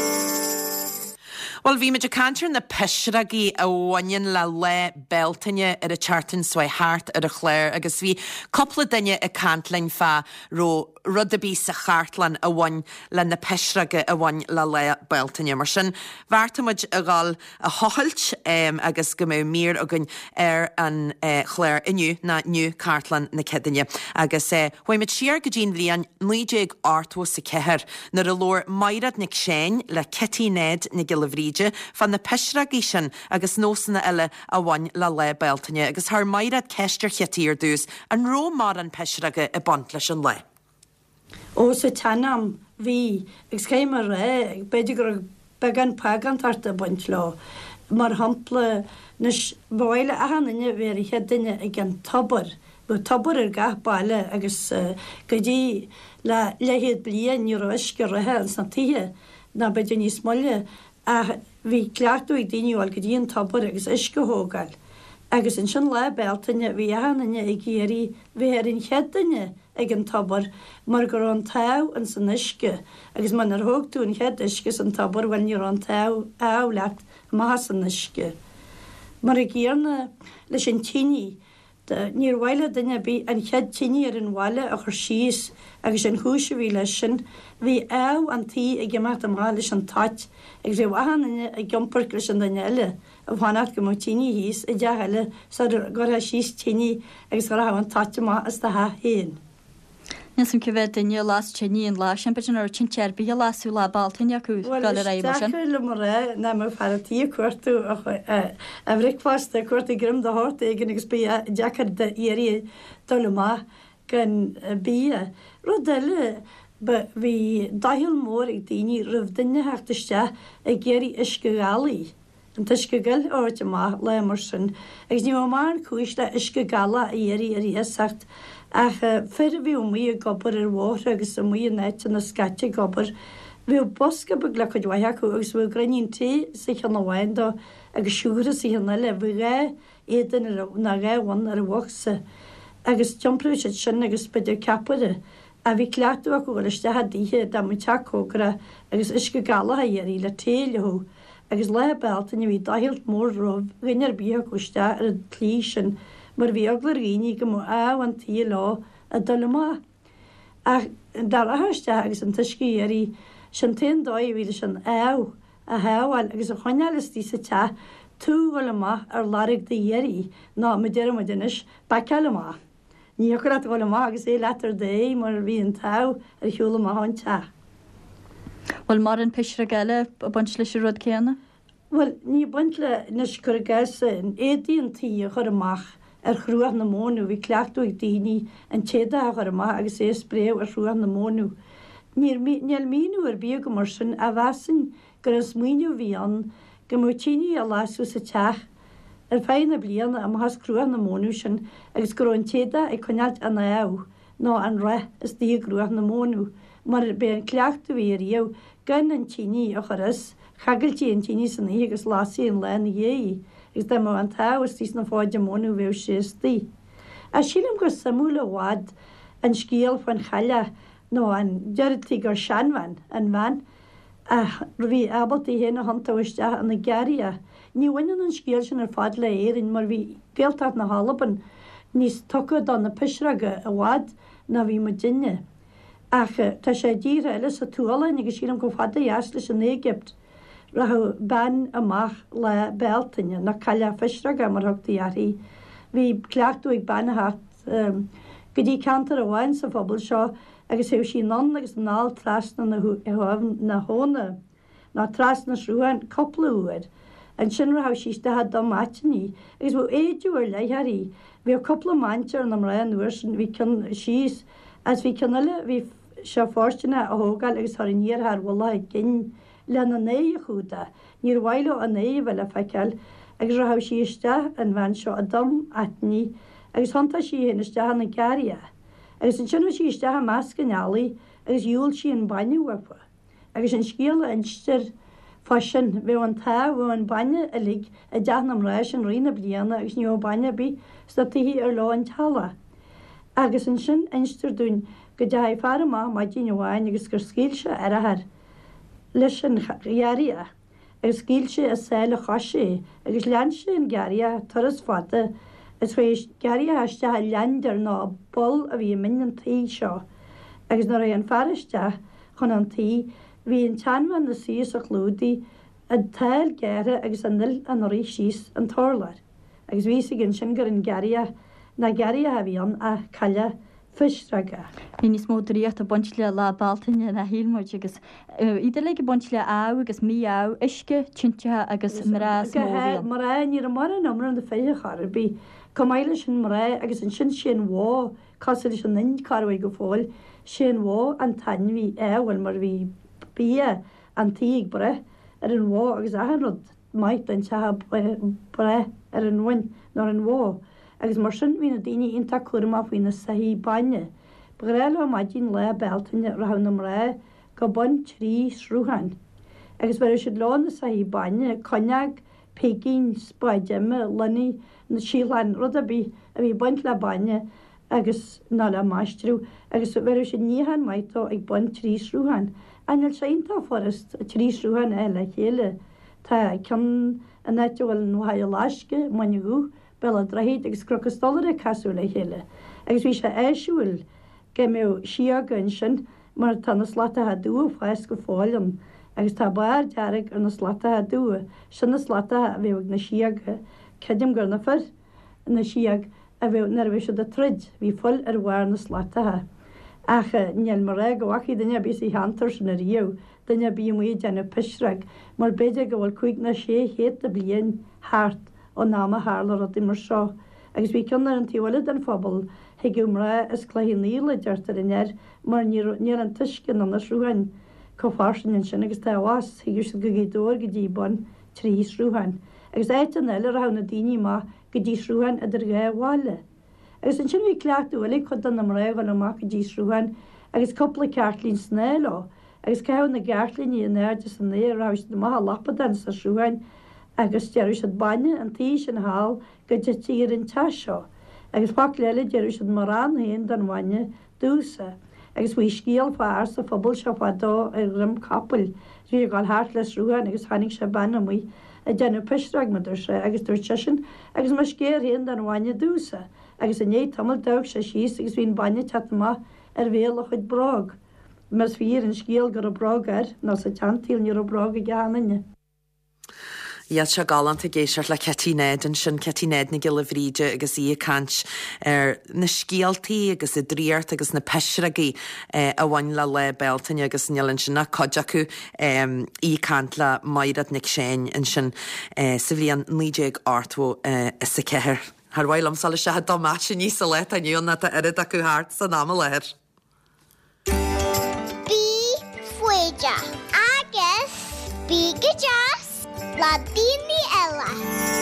A: Well, bhí meid a cantar na peisiragaí a bhainean le le beltaine ar a chartan swai hart ar a chléir agus bhí coppla duine a cantlainn fa ro rudabí sa chartlan a bhain le na peisiraga a bhain le le beltaine mar sin bhartamuid a gáil a hohailt um, agus go mé mír agan ar an uh, chléir inniu na nniu cartlan na cedaine agus uh, bhaimid siar go dtíon bhíon nuideag artó sa ceithir nar a lór mairad nic séin le cetí ned na gilabhrí fan na peisiragaí sin agus nósanna eile a bhain le le beltaine agus th mairad ceistir chetíir dús an ró mar an peisiraga i bant leis an le.
H: Ó sa tanam bhí ag scéimar ré beidir gur began pagan tarta baint le mar hampla nes bhile a hanine bhé headine ag an tabar bu tabar ar gath baile agus uh, go dtí le lehéad blian ní roiisce rathe an san tithe na beidir ní smoile a bhí cleartú ag daoineáil go dtíon tabar agus isce hógáil. Agus in sin le beltaine bhí ahanana ag géirí bhé ar in cheadaine ag an tabar mar gur an tau an san isce agus man ar thugtú an chead isce san tabar bhain ní an tau á leat má san isce. Mar a ggéarna leis an tíine níor bhile duine bí an chead tíine ar an bhile a chur síos agus an chúise bhí lei sin, bhí áh antí ag gimart am leis an tait ag bhíh ahanana a giompar leis an daine eile a bhhanat go tíine híos i d deile sa gur síos tíine agus go ha an taite má as de ha héin.
I: Nes sem cyfed dynia las tini yn las, yn bydyn nhw'n cherbi a las yw la baltyn ia cwyd, gael yr ei bwysyn.
H: Wel, ysdach ymwyr e, na mae ffaratí cwrtw, a frecfast a cwrt i grym da hort ag yn ysbi a jacar da ieri dol yma gan bia. Rodele, fi dahil môr ag dini ryfdynnu hartystia ag geri ysgygali. Yn tysgygal o'r yma, le ymwyrsyn. Ag ni o ma'n cwysda ysgygala ieri ar i esart. Ach fyr fi o mwy o gobr yr wôr agos o mwy o net yn ysgati gobr. Fi o bosga bygla cwyd waia cw agos fi o grani'n ti sy'n chan o wain do agos siwr sy'n hynna le fi ge edyn na ge wan ar y wach sy. Agos jumplu sy'n sy'n agos bydio capwyd e. A fi clatw ac o gwrysda ha dihe da mwy tac o gra agos ysgu gala ha ier i le teil o hw. Agos le belt yn i fi dahilt môr rof gynnyr bia gwrysda ar y tlis yn Mae'r fi oglar gini gymw a wan ti lo a dol yma. A dar a hwysda agos yn tysgu ar i sy'n ten doi fi sy'n ew a hewal agos y chwanyl ysdi sy'n ta tŵ gol yma ar larig dy ieri no mae dyr yma dynys bacal yma. Ni ochr at gol yma agos e later dy mae'r fi yn taw ar hiwl yma hon ta.
I: Wel, mae'r yn pysra gale a bunch leis y rod ceana?
H: Wel, ni bunch le nes cwrgas yn edi yn ti ochr ymach ar chrwach na mónú, vi cleachtú ag daoine an téada a chur amach agus é spréw ar chrwach na mónú. Níl míú ar bí go mar sin a bheasan gur an smuoinú bhí an go mú tíine a lású sa teach ar féin na bliana am has chrwach na mónú sin agus gur an téada ag chunealt an éw ná an re is tí chrwach na mónú. Mar be an cleachtú bhí ar éw gan an tíine a churas chagaltí an tíine san í agus lásí an lein dhé. Ys da mo an taw ystys na fod jamonu few siys di. A sílim go samúla wad an sgiel fan challa no an jarti gor sianfan an fan a fi abot i hen o hanta wysda an y garia. Ni wynan an sgiel sy'n ar fad le erin mar fi geltat na halaban nis tocod an y pysraga a wad na fi madinne. Ach ta sé díra elis a tuala ni gysílim go fada jaslis yn Egypt. Rhaw ban amach le beltainne na caile fisraga mar hogtaí arí. Bhí cleachtú ag ban hat um, go dtí cantar a bhain sa phobal seo agus hew sí non agus nál trasna na, na hóna na trasna srúhan coplaúir. An sin rahaw síiste had dom matini agus bhú éidirú ar leiharí. Bhí a copla mantir na mraen nuirsin bhí can síos as bhí canile bhí seo fórstina a hógal agus thoriníar har wala ag gin le na néi chuúda, níor bhaile a néi bhile feiceal, agus rahaw síiste an bhain seo a dom atní, agus honta sí hiniste na garia. Agus an sinna síiste ha mas ganalaí, agus dúil sí an baine wepa. Agus an scíal an stir fashion bheith an tá bh an baine a lig a deach am reis an rina bliana agus ní baine bí statí ar lá an tala. Agus an sin einstir dún go deag far má má díine bháin agus gur scíilse ar a haar. Leis an garia, agus scíilse a saoile choisé, agus leanse an garia toras fada, is fééis garia haiste a leander ná bol a bhí min an taí seo, agus nar é an fariste chun an taí, hí an teanman na síos a chlúdaí a tail geire agus an nil an orí síos an tórlar. Agus bhí sig an sin gur an garia na garia a bhí an a caile fisraga.
I: Ní níos módríocht a bunt le lá baltainine na hílmóid agus idir le bunt le á agus mí á isce tintethe agus mrás mór.
H: Mar ní a mar an amran de féige charbí, Comáile sin mar agus an sin sin mhá cos an nin carfu go fáil, sin mhá an tainhí éhfuil mar bhí bí an tíigh bre ar an mhá agus ahan rud maiid an te bre ar an bhain ná an mhá. Agus mar sin hí na daine ionta cuairma faoin na sahí baine. Bréile má dín le beltainine rahan am ré go bun trí srúhain. Agus bhar siad lá na sahí baine, coneag, pegin, spaideime, lení na síláin rud a bhí a bhí buint le baine agus ná le maistrú, agus bhar siad níhan maitó ag bun trí srúhain. Anil sé ionta forrast a trí srúhain é le chéile. Tá cean a neitehfuil nó ha láisce maniú, bela drahéad agus crocostalre casú le chéile. Agus bhí se éisiúil ge mé siagan sin mar tanna slatathe dú fáis go fáilm, agus tá bair dearrig ar na slatathe dúa, sin na slatathe a bhéh na siaga, ceidim gur na fir na siag a bheith nervhí se de trid, hí full ar bhhair na slatathe. Acha níl mar ré gohaí duine bí í hantar sin na riú, duine bí mu déanna pisreag, mar beidir go bhfuil chuig na sé héad a blion háart ó náma hála rud i mar seo. Agus bhí ceannar an tíhile den fphobal hiigúmra is chluhí níla deirtar inéir mar níor an tuiscin an na srúhain coásin sin agus táhás hiú se go gédóir go ddíban trí srúhain. Agus éit an eile a hana daoine má go dtí srúhain idir gháile. Agus an sin bhí cleachúla chud an am raibh an amach go dtí srúhain agus coppla ceartlín sné lá, agus ceann na geartlín í néir de san néir ráis na maitha lapadan sa srúhain agus deirú se baine an tí sin hall go de tíir an te seo. Agus fa leile deirú se mar an héon don bhaine dúsa. Agus bhí scíal fá sa fphobal seo fádó ar rim capil, hí gáil háart le srúhain agus chanig se banna muoi a déanú pisreag maidir se agus dúir sin agus mar scéir héon don bhaine dúsa. Agus a néad tamil dag sé síos agus bhín baine tetamá ar bhéal a chuid brag. Mas bhír an scíal gur a bragar ná sa teantíil ní a brag a geanine.
A: Iad se galanta géisiart le cetínéid an sin cetínéid na gile bhríide agus í cant ar na scialtaí agus i dríart agus na peisreagaí a bhain le le beltaine agus nealann sinna coide acu í cant le mairad nic séin an sin sa bhíon nídéag artó is sa ceir. Har bhil am sal se dá mat sin níos le a nniuonna a irid acu háart san ná leir.
C: Bí fuide agus bí go deas le daoine eile.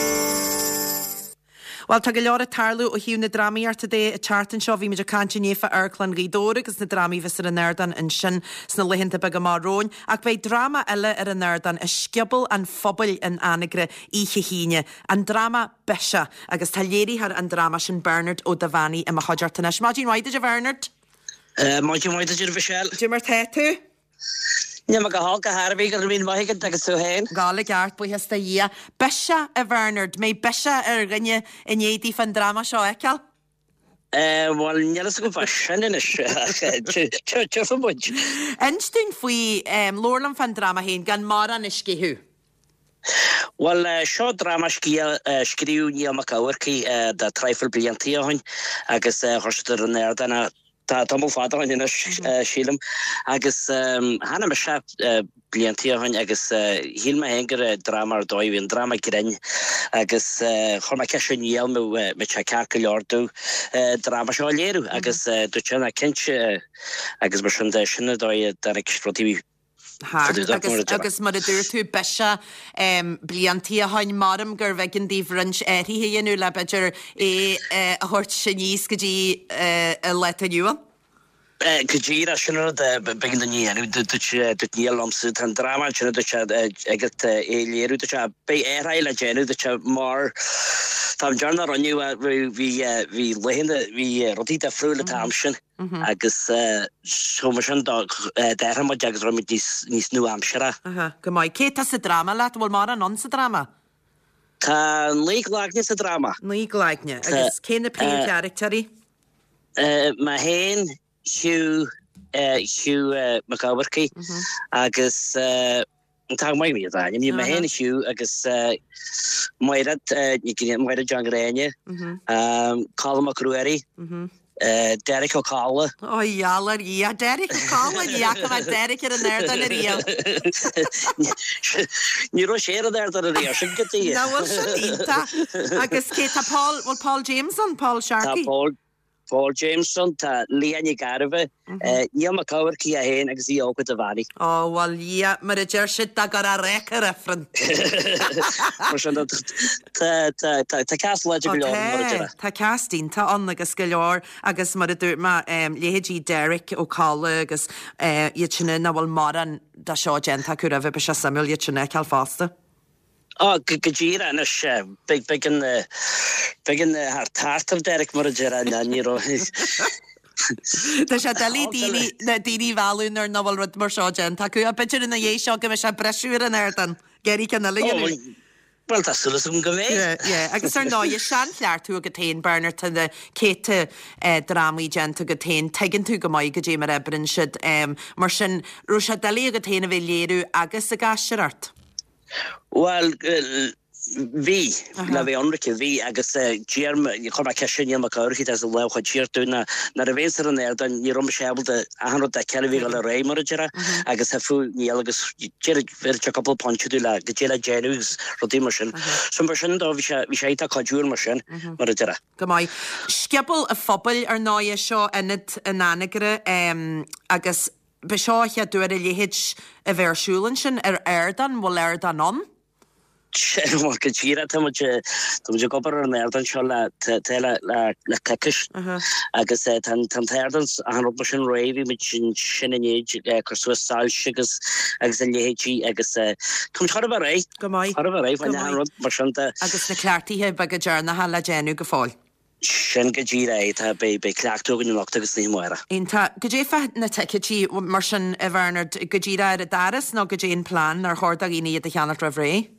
A: Well tá go leor a tarlú ó hiú na ddraíart dé a chartan seo bhí meidir cantinnéfa airclan rídóra agus na ddraí vis ar an nerdan an sin sna lehinnta bag go marróin, ach bei drama eile ar an nerdan a sciabal an phobal in anigre íche híine, an drama beise agus taléirí ar an drama sin Bernard ó Davani a machajartanas. Máidín waide a Bernard?
J: Máidín waide ar bhisiil.
A: Dú mar teú?
J: Ne me go hága Harbí gur bhín maigad agus tú héin.
A: Gála geart bu heasta í. Beise a Bernard, mé beise ar rinne in éadí fan drama seo eiceal?
J: Bhil nelas go bha sin is tu fa buid.
A: Einstún faoi lórlam fan drama héin gan mar an isciú?
J: Well seo drama scríú ní amach áhaircí de treifil bliantíáin agus thuir an airdanna Tá mó fáda in sílam agus hána me se bliantíhain agus hí me hengur drama dóibh hín drama grein agus chuma ce níal me se ce go leordú drama seo léirú agus dúna cinse agus mar sin sinna dóid dar exprotíí.
A: agus mar a dúir tú beise bliantí a hain marm gur bheitgin díhrins éí héanú le beidir é a thuirt sin níos go dtí le aniuan?
J: Gajira sinna begin ní dut níl amsú an drama sinna agat éléirú be éile géú de mar Tá Johnna ranniu hí lehinna hí rodíta friúla tam sin agus mar sin dehamid agus ro níos nu amsere.
A: Go maiid cé sa drama le bhfuil mar an an sa drama?
J: Tá líaglaagne sa drama.
A: Líaglaagne agus cé na pe characterí?
J: Ma héin Hugh Hugh McCowarkey agus tá mai mi a ní ma hen Hugh agus mairad mairad John Grania Colin McCruery Derek O'Calla.
A: Oh jaler ja Derek O'Calla ja kom Derek er an nerdan er real.
J: Ní ro sé er der er real sin geti.
A: Na was ta agus ke ta Paul well Paul Jameson Paul Sharkey.
J: Paul Paul Jameson tá Leanne Garve ní ma Cowarkey a hen agus í ógad a bhí.
A: Oh well ja mar a deir sit a gar a reker referen.
J: Tá cast le
A: Tá castín tá an agus go leor agus mar a dúir ma léhédí Derek O'Calla agus iad sinna na bhfuil mar an da seo genta chu a bheith be se Samuel iad sinna ceall fásta.
J: Oh, Gajira and a big, big in the big in the heart heart of Derek Murajera and you know.
A: Tá sé delí daoine na daoine bhún ar nóbhfuil rud mar seo genta acu a bitir in na dhé seo go bheith se breisiúr an airdan. Geirí cena líon.
J: Well tá sulas an go mé.
A: agus ar ná sean lear tú a go tain Bernard tan de céte drámaí genta go tain tegann tú go maiid go dé mar ebrin siid mar sin ru se dalí go téna bhí léirú agus a gasisiart.
J: Well vi na vi onrike vi agus germ je kom keshin ma kaurki as le chirtu na na revenser an er dan ni rom shabel de han de kelvi gal reimorgera agus hafu ni agus ger ver couple punch du la gela genus rotimation so version da vi vi shaita kajur machine margera
A: Gomai skepel a fobal ar náie seo init an anagre um agus be seocha dúir a léhéid a bhersúlan sin ar airdan bhil airdan an?
J: Wel gyda tam je tam je gopar yn erdan sio la tela la la cacish agus tan tan terdans a han op machine ravi mit sin sin yn age cyrsu sal shigas agus yn lehechi agus cum char ba rai
A: Gomai
J: char ba rai fan han op machine ta
A: agus na clarty he bag a jarna hala genu go fáil.
J: Sin go ddíra é tá be be cleachtógan nach agus ní mara.
A: Ínta go dé fe na tetí mar sin a bhernard go ddíra a daras nó go dé plán ar chóda íine a cheanna ra bhré?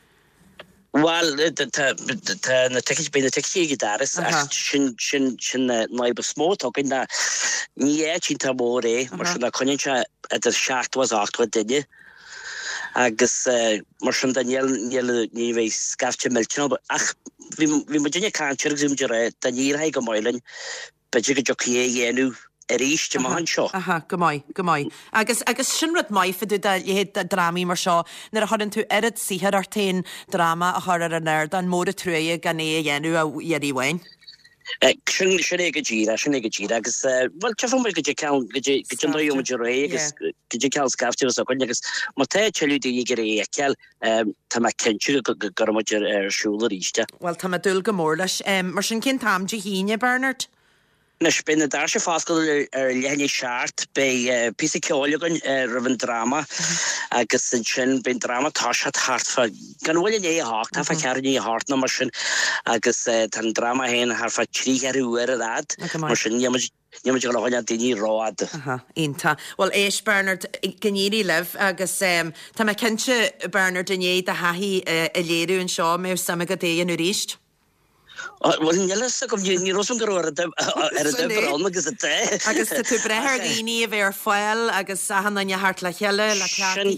J: Well, na tekis be na teki gidaris sin sin sin na be smó togin na ní é sin tá mór é mar sin na coninse a seacht was acht dinne agus mar sin Daniel ní bhéh scafte miltin ach vi ma dinne cantir zum jere da nír ha go mailen be go joki dhéenú er ríiste má han seo.
A: Aha, go mai, go mai. Agus agus sinrad mai fydw da héad da drami mar seo, nar a chodin tú erid síhad ar tein drama a chor ar a nerd an mór a trúie gan é dhéenú a ieri wein.
J: Sin sin é go ddíra, sin é go ddíra agus well tefum go dé cean go dé go dé yom jore agus go dé cean scafte a gon agus má te chelú dé gur é ceal tá ma kenú go go mo ar siúla ríiste.
A: Well tá dul go mór leis mar sin cin tam de híine Bernard.
J: Na spinne daar se faskel er lenne seart bei pí ceolagan riven drama agus sin sin ben drama tá hart fa gan bhfuil é hacht tá fa cearní hart na mar sin agus tan drama hen har fa tríhearú ar ad mar sin Níime go leáine daoine rád.
A: Ínta. Well éis Bernard gníí leh agus tá me cinse Bernard dané a haí a léirú an seo mé sama go déanú ríist.
J: Well jelas kom ní Rosom go er debrán agus te.
A: Agus tú brethir daoine a bhéir foiil agus han an hart le cheile le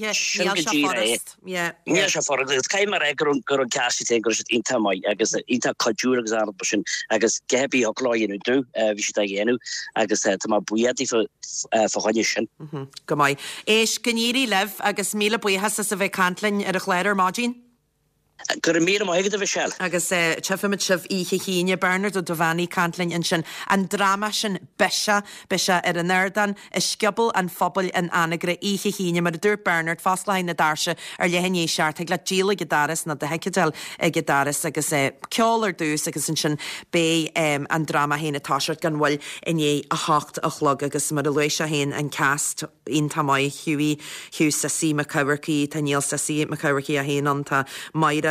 J: Ní se for caiimar gur gur an castí te gur inta mai agus inta cadú agus an sin agus gebí a láinú dú vi si a dhéenú agus tá buiadí faáine sin.
A: Go mai. Éis gníí leh agus míle buchas a bheith cantlainn ar a chléir mágin?
J: Gur mí maigad a bheit sell.
A: Agus tefimid sibh ihe híine Bernard ó dohhaí cantlainn in sin an drama sin beise beise ar an nerdan is sciobal an fphobal an anagre ihe híine mar a dúr Bernard fáslain na darse ar lehanné seart ag le díla godaras na de heicedal ag godaras agus ceálar dús agus in sin bé an drama héna táisiart gan bhfuil iné a hácht a chlog agus mar a luéis a héin an cast on tamáid hiúí hiú sa sí McCowerkey tá níl sa sí McCowerkey a héin an tá mairad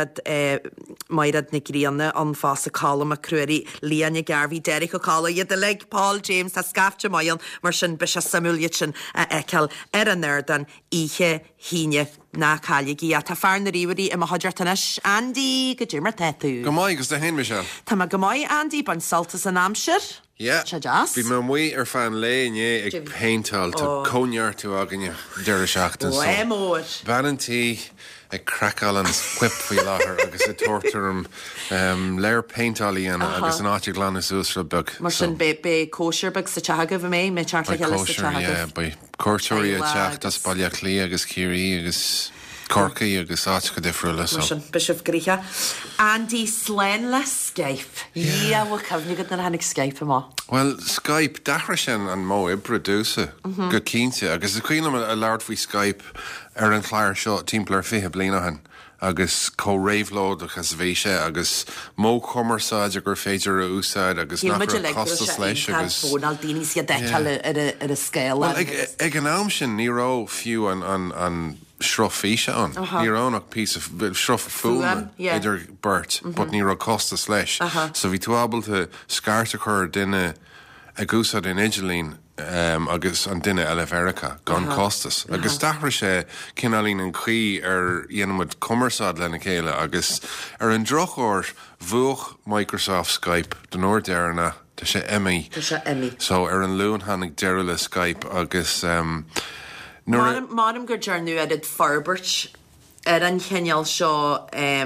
A: mairad na gríanna an fás a cálam a cruirí líanne garhí Derek o cála iad a le Paul James a scafte maion mar sin be se samúliad sin a eiceal ar an nerdan ihe híine na cáigi a tá fear na ríhaí im haidirtanis Andy go dtí mar teú.
K: Go maiid agus de hen Michelle.
A: Tá go maiid Andy ban saltas an amsir?
K: Yeah. Bhí me muoi ar fan léné ag peintal tá cónear tú aganne deir seachtain.
A: Ué mór.
K: Vanantí ag crackáil an squip faoi láthair agus a tortarm léir peintalí ana agus an áte glannas úsra bug.
A: Mar sin be cóisiir bug sa teaga bh mé mé teart le heile sa teaga.
K: Ba cóirtúirí a teach a spáileach lí agus cíirí agus Corcaí agus áit go difriúla so.
A: Bishop Grícha. Andy Slen le Skype. Ní a bhfuil cefhne go na hanig Skype má.
K: Well, Skype dachra sin an mó ibreúsa go cínte agus a chuoine a leir faoi Skype ar an chláir seo timpplair fithe blianahan agus có réimhlód agus bhéise agus mó commerceáid a gur féidir a úsáid agus nach costas leis agus
A: bónal daoine siad deil ar a scéil.
K: Ag an am sin ní rá fiú an shrofíise an. Ní ránach pí shrof fúma idir burt, but ní rá costas leis. So bhí tú ábalta scarta chur duine a gúsad in Igelín um, agus an duine eile Verica gan uh-huh. costas. Uh-huh. Agus dahra sé cinálín an chuí ar dhéanamid commerceád lena chéile agus ar an drochóir bhuach Microsoft Skype den Nordairna tá sé Emmy.
A: Tá sé Emmy.
K: So ar an lún hánig deire le Skype agus um,
A: Mádam gur dearnú edit Farbert ar an cheal seo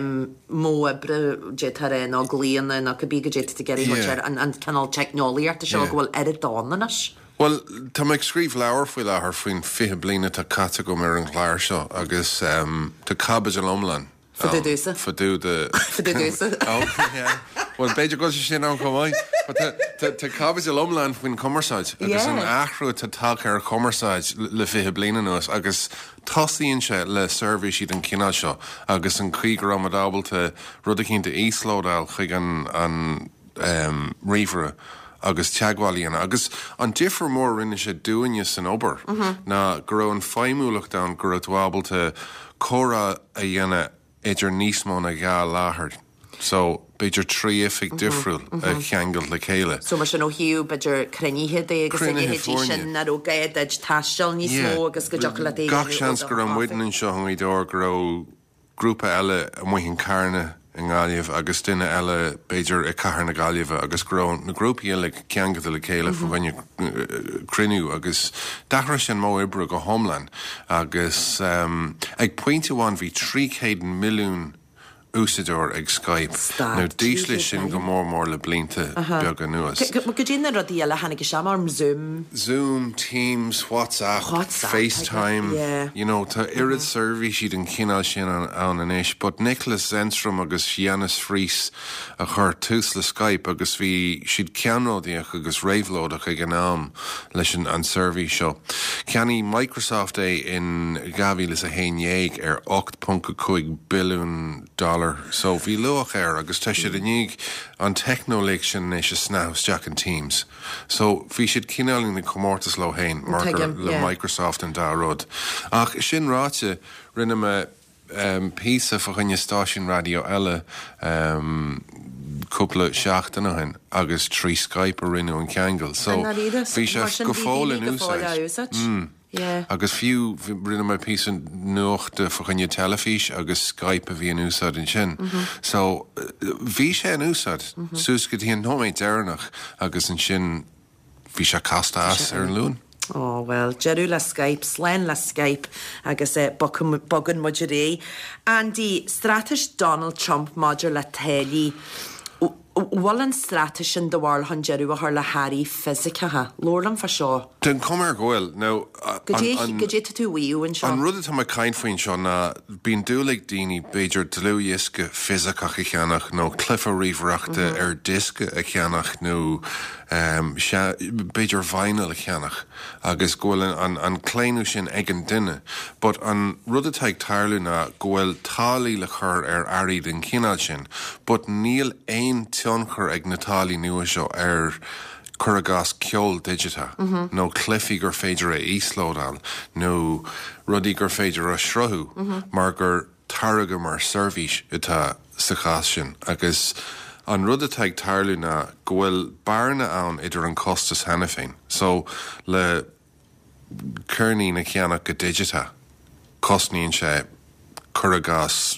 A: mó bre dé tar á glíana na go bí go dé a geirí an canál technoliaart a seo bhfuil edit dánanas.
K: Well, tá meid scríb leabhar faoi lethar faoin fiche bliana tá cata go mar an chláir seo agus um, tá cabbage an omlan.
A: Fadú dúsa?
K: Fadú de...
A: Fadú dúsa?
K: Oh, yeah. Well, beidir go sin an commáid. Tá cabbage an omlan faoin commerceáid agus an ahrú tá take ar commerceáid le fiche bliana nuas agus tosaíonn sé le survey siad an cinál seo agus an chuig ramadábalta rud a cinnta íslódáil chuig an, an um, riomhre agus teagháilíonna agus an difar mór rinne sé dúine san obair uh-huh. na gur an feimúlaach da gur dhábalta córa a dhéana idir níos mó na gá láthart. So, beidir tríifig difriúil a cheangal le chéile.
A: So, mar sin ó hiú beidir cruníthe é agus hétí sin ar ó gaiad id taisteil níos mó agus go deocha le
K: Gach seans gur an muidan seo an idóir gur grúpa eile a muhin carne in gáilíomh agus duine eile beidir i cahar na gáilíomh agus gur na grúpa eile ceangad le chéile fa bhaine crinú agus dachra sin mó ibre go homlan agus um, ag pointeháin bhí trí céad milliún úsadóir ag Skype. Nó dísli sin go mór mór le blinta beag an nuas.
A: Go dtíine rodí eile hanig seamarm Zoom?
K: Zoom, Teams, WhatsApp, WhatsApp FaceTime. Yeah. You know, tá irid survey siad an cinál sin an an isis, but Nicholas Zenstrom agus Fiannis Fries a chur tús le Skype agus bhí siad ceanródaíach agus réimhlódach ag an am leis an survey seo. Ceannaí Microsoft é in gabhílas a héinéig ar eight point five billiún dollar. So bhí luach air agus tá siad aníg an technoléic sin is snás Jack and Teams. So bhí siad cinálín na comórtas lo hain margar le yeah. Microsoft an dárod. Ach sin ráte rinne me um, písa fa chunne stáisiún radio eile um, cúpla seachtainna hain agus trí Skype a rinne an ceangal. So bhí sé go fóla in úsáid.
A: Yeah.
K: Agus fiú rinne mai pí nuachta fa chunne telefís agus Skype a bhí an úsad in sin. Mm-hmm. So bhí sé an úsad mm-hmm. sús go dtíon nóméid déirnach agus an sin bhí sé casta as ar an lún.
A: Oh, well, Jeru le Skype, Slen le Skype agus e bogan muidir é. Andy, strateis Donald Trump muidir le téli Wal an strateis an dohil han Jeru a haar le Harry fysicathe. Lorlam fa seo.
K: Den kom ar gohfuil. Now,
A: go dé tú wiú an seo.
K: An rud tá mai cain faoin seo na bín dúlaigh daoine beidir dlúíosca fysicach a cheannach nó clifa riomhreachta ar disca a cheannach nó um, beidir vinyl a cheannach agus gohfuil an, an cléinú sin ag an duine. But an rud atá ag tarlú na gohfuil tálaí le chur ar airí den cinál sin, but níl ein tionchar ag natálí nua seo ar churagas ceol digita. Mm-hmm. No cliffi gur féidir a íslódal, no rudí gur féidir a shruthu, mm-hmm. mar gur targa mar service itá sa chas sin. Agus an rud atá ag tarlú na gohfuil barna ann idir an costas hena féin. So le curní na ceannach go digita, costníonn sé churagas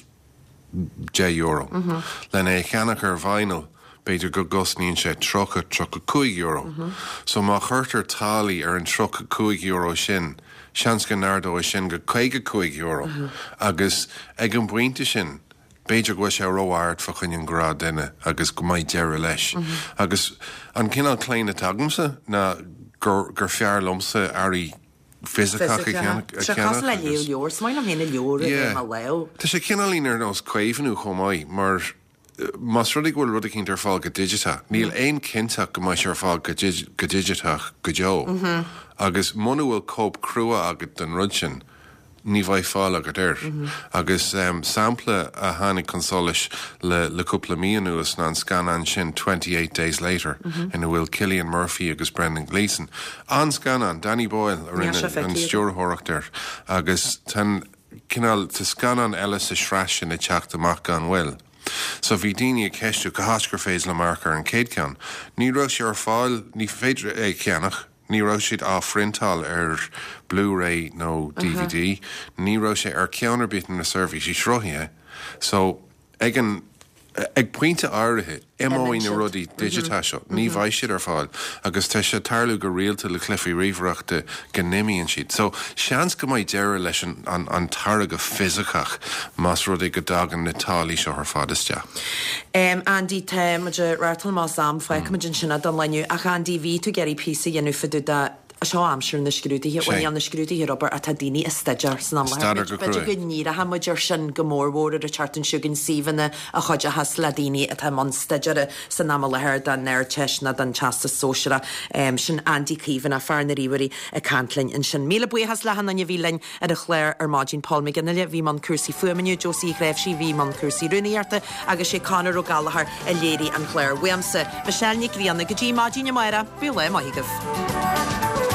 K: J euro. Mm-hmm. Len é cheannach ar vinyl beidir go gosníonn sé trocha trocha cúig euro. Mm-hmm. So má chuirtar tálaí ar an trocha cúig euro sin, seans go nardó sin go chuige cúig euro. Mm-hmm. Agus ag an buinte sin, beidir go sé róhairt fa chun an grá duine agus go maid deire leis. Mm-hmm. Agus an cinál cléine tagamsa na gur, gur fearlumsa airí Fysicach a cheannach.
A: Se cas le léo leor, smail am héna leor a leo.
K: Tá sé cinálín ar nás cuaimhanú chomáid, mar mas rudig bhfuil rud a cinnt ar fáil go digita. Níl éon cinnteach go mai sé ar fáil go digitach go deo. Agus muna bhfuil cóp crua agat den rud sin, ní bhaid fáil agat ir. Agus um, sampla a hánig consolis le, le cúpla míonúas ná an scanan sin twenty-eight days later mm-hmm. ina bhfuil Cillian Murphy agus Brendan Gleeson. An scanan, Danny Boyle ar in an stúrthóracht ir. Agus tan cinál tá scanan eile sa sreis sin i teacht amach gan bhfuil. So bhí daine ceistú go hascar fééis le marcar an céad cean. Ní ro sé ar fáil ní féidir é ceannach, ní ro siad á frintal ar Blu-ray nó D V D, uh-huh. Ní ro sé ar ceanar bit na service í srohí. So ag an ag puinte áirithe imóí na rudí digitá seo, ní bhaisiad ar fáil, agus tá sé tarlú go réalta le clufií riomhreachta gnéíonn siad. So seans go mbeidh deire leis an, an, an tarra go fisicach más rud go dagan na tálaí seo ar fadaiste.
A: Um, Andy te muidir rátal má sam foiic muidir sinna don leniu ach Andy ví tú geirí písa dhéanú fiú da a seo amsir na scrútaí bhain an na scrútaí Robert a tá daoine is staidir san beidir go ní a ha muidir sin gomórhór a chartan siúgan síhanna a chuide has le daoine a tá man staidir san ná lethir den neir teisna den teasta sóisiara um, sin Andy Cleavan a fear na ríhaí a cantlainn in sin míle bu has lehan an bhílein ar a chléir ar mágin Paul McGinnill bhí man cuasí fuamaniu Josie Greifsí bhí man cuasí runúíarta agus sé canar ó galahar a léirí an chléir Weamsa Michelle Nick Rianna go dtí mágin Maira bu le maithigah.